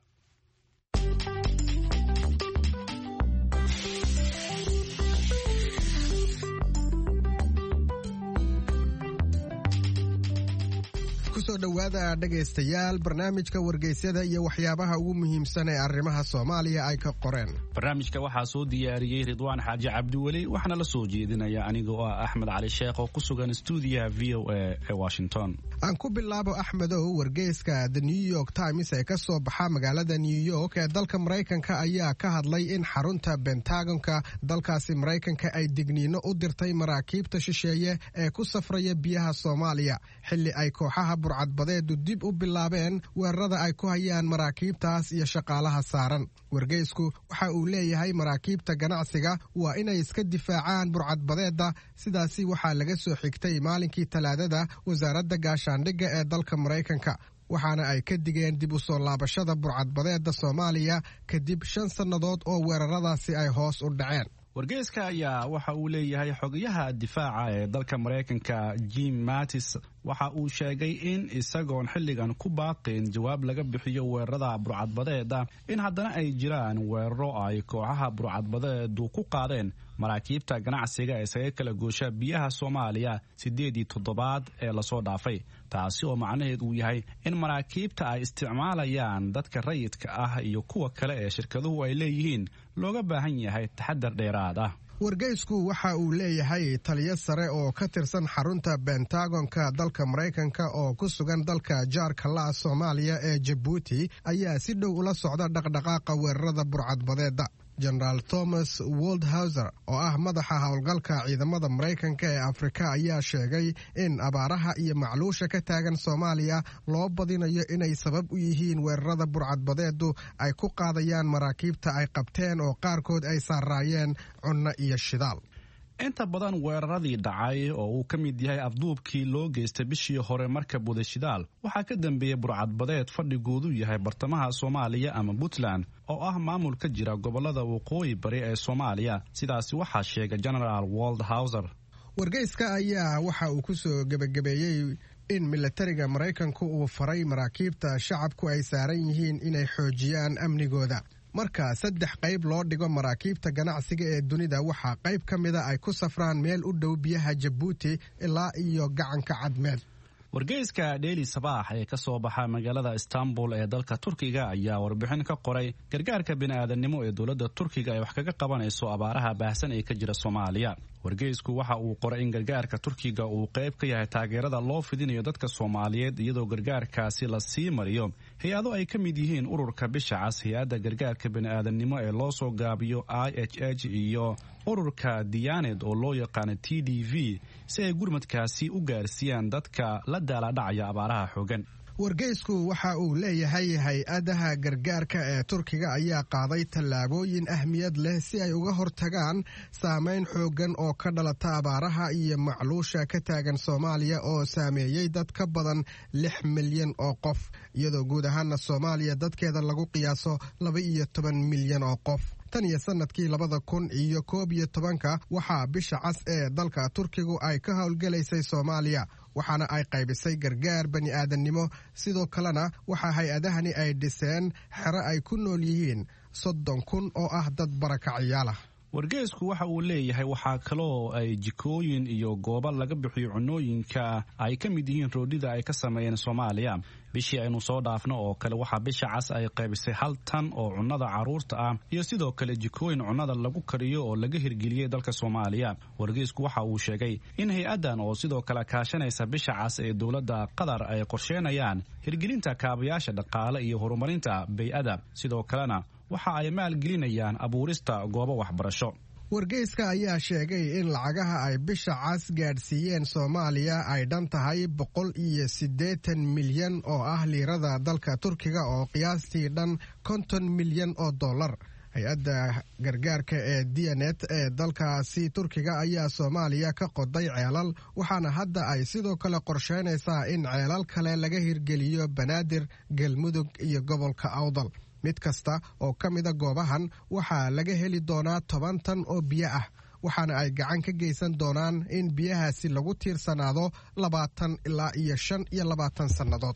kusoo dhowaada dhegaystayaal barnaamijka wargeysyada iyo waxyaabaha ugu muhiimsan ee arrimaha soomaaliya ay ka qoreen. barnaamijka waxaa soo diyaariyey ridwaan xaaji cabdiweli waxaana la soo jeedinaya aniga oo ah axmed cali sheekh oo ku sugan stuudiyaha v o a ee washington. aan ku bilaabo axmedow, wargeyska the new york times ee ka soo baxa magaalada new york ee dalka maraykanka ayaa ka hadlay in xarunta bentagonka dalkaasi maraykanka ay digniino u dirtay maraakiibta shisheeye ee ku safraya biyaha soomaaliya xilli ay kooxaha burcadbadeedu dib u bilaabeen weerarada ay ku hayaan maraakiibtaas iyo shaqaalaha saaran. wargeysku waxa uu leeyahay maraakiibta ganacsiga waa inay iska difaacaan burcadbadeedda, sidaasi waxaa laga soo xigtay maalinkii talaadada wasaaradda gaashaandhigga ee dalka maraykanka, waxaana ay ka digeen dib u soo laabashada burcadbadeedda soomaaliya kadib shan sannadood oo weeraradaasi ay hoos u dhaceen. wargeyska ayaa waxa uu leeyahay xogayaha difaaca ee dalka maraykanka jim mattis waxa uu sheegay in isagoon xilligan ku baaqin jawaab laga bixiyo weerarada burcadbadeeda in haddana ay jiraan weeraro ay kooxaha burcadbadeedu ku qaadeen maraakiibta ganacsiga ee isaga kala goosha biyaha soomaaliya siddeedii toddobaad ee lasoo dhaafay, taasi oo macnaheed uu yahay in maraakiibta ay isticmaalayaan dadka rayidka ah iyo kuwa kale ee shirkaduhu ay leeyihiin looga baahan yahay taxadar dheeraad ah. wargeysku waxa uu leeyahay taliyo sare oo ka tirsan xarunta bentagonka dalka maraykanka oo ku sugan dalka jaarka la'a soomaaliya ee jabuuti ayaa si dhow ula socda dhaqdhaqaaqa weerarada burcadbadeedda. jenaraal thomas woldhauser oo ah madaxa howlgalka ciidamada maraykanka ee afrika ayaa sheegay in abaaraha iyo macluusha ka taagan soomaaliya loo badinayo inay sabab u yihiin weerarada burcadbadeedu ay ku qaadayaan maraakiibta ay qabteen oo qaarkood ay saaraayeen cunno iyo shidaal. inta badan weeraradii dhacay oo uu ka mid yahay afduubkii loo geystay bishii hore markab wada shidaal waxaa ka dambeeyey burcadbadeed fadhigoodu yahay bartamaha soomaaliya ama puntland oo ah maamul ka jira gobolada waqooyi bari ee soomaaliya, sidaasi waxaa sheegay genaraal woldhauser. wargeyska ayaa waxa uu ku soo gebagabeeyey in milatariga maraykanku uu faray maraakiibta shacabku ay saaran yihiin inay xoojiyaan amnigooda. marka saddex qayb loo dhigo maraakiibta ganacsiga ee dunida waxaa qayb ka mida ay ku safraan meel u dhow biyaha jabuuti ilaa iyo gacanka cadmeed. wargeyska dheeli sabaax ee ka soo baxa magaalada istanbul ee dalka turkiga ayaa warbixin ka qoray gargaarka bini'aadanimo ee dowladda turkiga ay wax kaga qabanayso abaaraha baahsan ee ka jira soomaaliya. wargeysku waxa uu qoray in gargaarka turkiga uu qayb ka yahay taageerada loo fidinayo dadka soomaaliyeed iyadoo gargaarkaasi la sii mariyo hay-ado ay ka mid yihiin ururka bisha cas, hay-adda gargaarka bini'aadanimo ee loo soo gaabiyo i h h iyo ururka diyaaned oo loo yaqaano t d v si ay gurmadkaasi u gaarsiiyaan dadka la daaladhacaya abaaraha xoogan. wargeysku waxa uu leeyahay hay-adaha gargaarka ee turkiga ayaa qaaday tallaabooyin ahmiyad leh si ay uga hortagaan saameyn xooggan oo ka dhalata abaaraha iyo macluusha ka taagan soomaaliya oo saameeyey dad ka badan lix milyan oo qof, iyadoo guud ahaana soomaaliya dadkeeda lagu qiyaaso laba iyo toban milyan oo qof. tan iyo sanadkii labada kun iyo koob iyo tobanka waxaa bisha cas ee dalka turkigu ay ka howlgelaysay soomaaliya, waxaana ay qaybisay gargaar bani'aadannimo. sidoo kalena waxaa hay-adahani ay dhiseen xero ay ku nool yihiin soddon kun oo ah dad barakaciyaalah. wargeysku waxa uu leeyahay waxaa kaloo ay jikooyin iyo goobo laga bixiyo cunooyinka ay ka mid yihiin roodhida ay ka sameeyeen soomaaliya. bishii aynu soo dhaafno oo kale waxaa bisha cas ay qaybisay hal tan oo cunnada carruurta ah iyo sidoo kale jikooyin cunnada lagu kariyo oo laga hirgeliyey dalka soomaaliya. wargeysku waxa uu sheegay in hay-addan oo sidoo kale kaashanaysa bisha cas ee dowladda qatar ay qorsheenayaan hirgelinta kaabayaasha dhaqaale iyo horumarinta bay-ada, sidoo kalena waxa ay maalgelinayaan abuurista goobo waxbarasho. wargeyska ayaa sheegay in lacagaha ay bisha cas gaadhsiiyeen soomaaliya ay dhan tahay boqol iyo siddeetan milyan oo ah liirada dalka turkiga oo qiyaastii dhan konton milyan oo dollar. hay-adda gargaarka ee diyanet ee dalkaasi turkiga ayaa soomaaliya ka qoday ceelal, waxaana hadda ay sidoo kale qorsheynaysaa in ceelal kale laga hirgeliyo banaadir, galmudug iyo gobolka awdal. mid kasta oo ka mida goobahan waxaa laga heli doonaa toban tan oo biyo ah, waxaana ay gacan ka geysan doonaan in biyahaasi lagu tiirsanaado labaatan ilaa iyo shan iyo labaatan sannadood.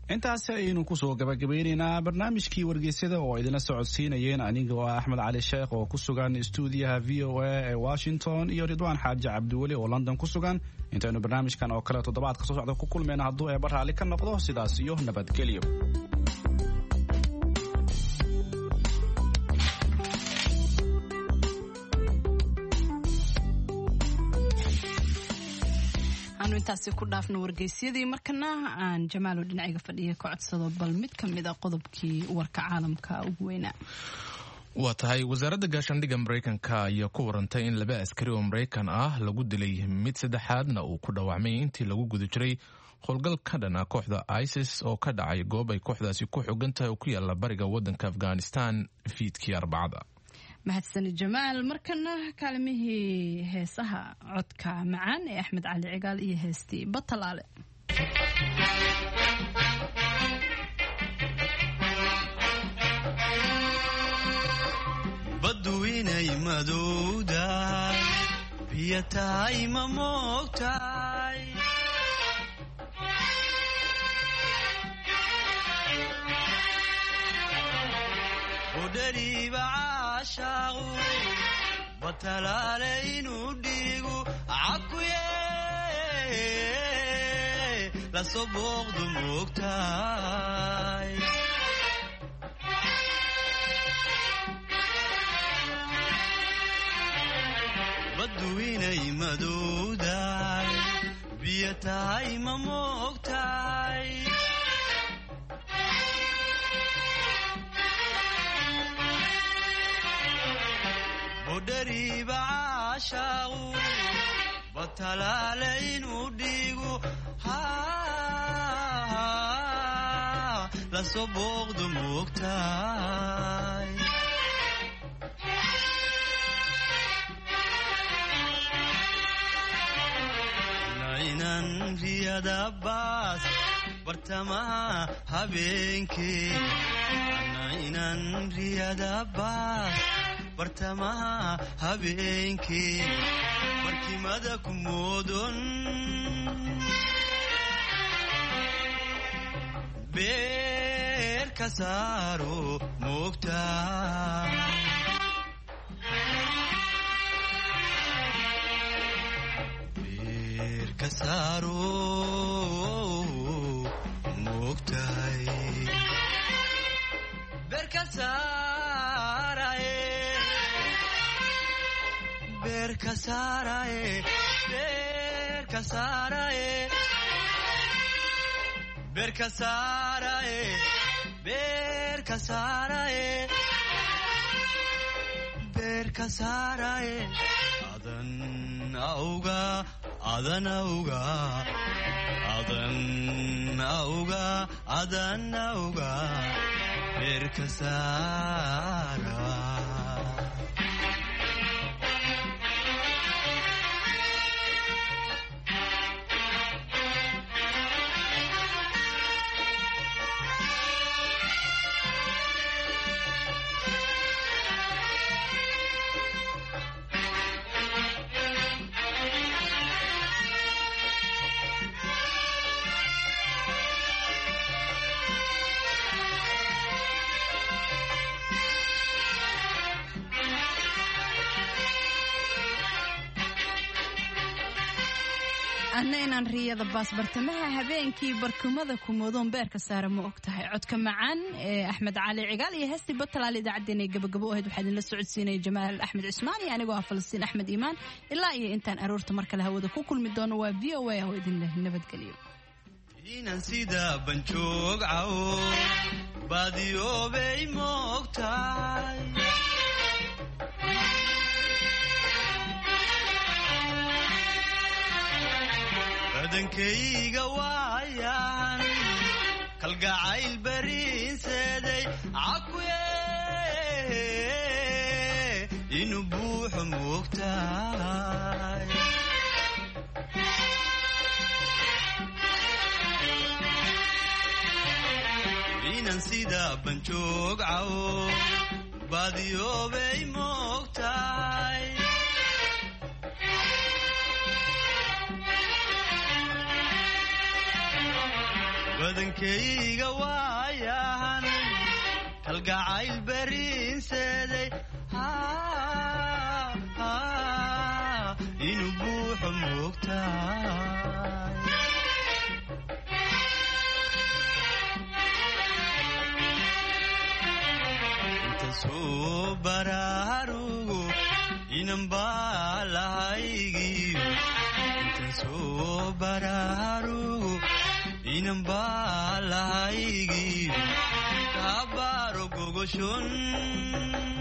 intaasi ayaynu kusoo gabagabeynaynaa barnaamijkii wargeysyada oo idinla socodsiinayeen aniga oo ah axmed cali sheekh oo ku sugan stuudiyaha v o a ee washington iyo ridwaan xaaji cabdiweli oo london ku sugan intaynu barnaamijkan oo kale toddobaadka soo socda ku kulmayna hadduu eeba raalli ka noqdo sidaas iyo nabadgelyo. intaasi ku dhaafno wargeysyadii markana aan jamaalo dhinaciga fadhiya ka codsado bal mid ka mid a qodobkii warka caalamka ugu weynaa. waa tahay wasaaradda gaashaandhigga maraykanka ayaa ku warantay in laba askari oo maraykan ah lagu dilay mid saddexaadna uu ku dhaawacmay intii lagu guda jiray howlgal ka dhana kooxda isis oo ka dhacay goob ay kooxdaasi ku xogan tahay oo ku yaala bariga waddanka afghanistan fiidkii arbacada. mahadsani jamaal. markana kaalmihii heesaha codka macaan ee axmed cali cigaal iyo heestii batalaale. baddu inay madowdahay biyo tahay ma moogtahay udhariiba caashaaqu batalaale inuu dhiigu cakuye lasoo booqdu moogtahay baddu inay madowdahay biyo tahay ma moogtahay udhariiba caashaaqu batalaale inuu dhiigu lasoo booqdu moogtahay nainan riyada baas bartamaha habeenkee nainan riyada baas bartamaha habeenkee barkimada ku moodon beer ka saaro moogtaa beer ka saaro moogtahay beer ka saaraye beer ka saaraye beer ka saaraye beer ka saaraye beer ka saaraye beer ka saaraye adan auga adan auga adan auga adan auga beer ka saara anna inaan riyada baas bartamaha habeenkii barkumada kumoodoon beerka saara ma og tahay codka macaan ee axmed cali cigaal iyo heestii batalaal idaacaddeen ee gabagabo ahayd waxaa idinla socodsiinaya jamaal axmed cismaan iyo anigoo ah falastiin axmed iimaan ilaa iyo intaan aroorta mar kale hawada ku kulmi doono waa v o a oo idinleh nabadgelyo inan sida banjoog cawo baadiyoobay ma og tahay badankayga waayan kalgacayl bariinseeday cakuye inuu buuxo moogtahay inan sida banjoog cawo baadiyoobay moogtahay badankayga waayahan kalgacayl bariinseeday inuu buuxo moogtahay intasoo baraarugo inan baalahaygiyo intasoo baraarugo inan baalahaygiyo kaabaro gogoshon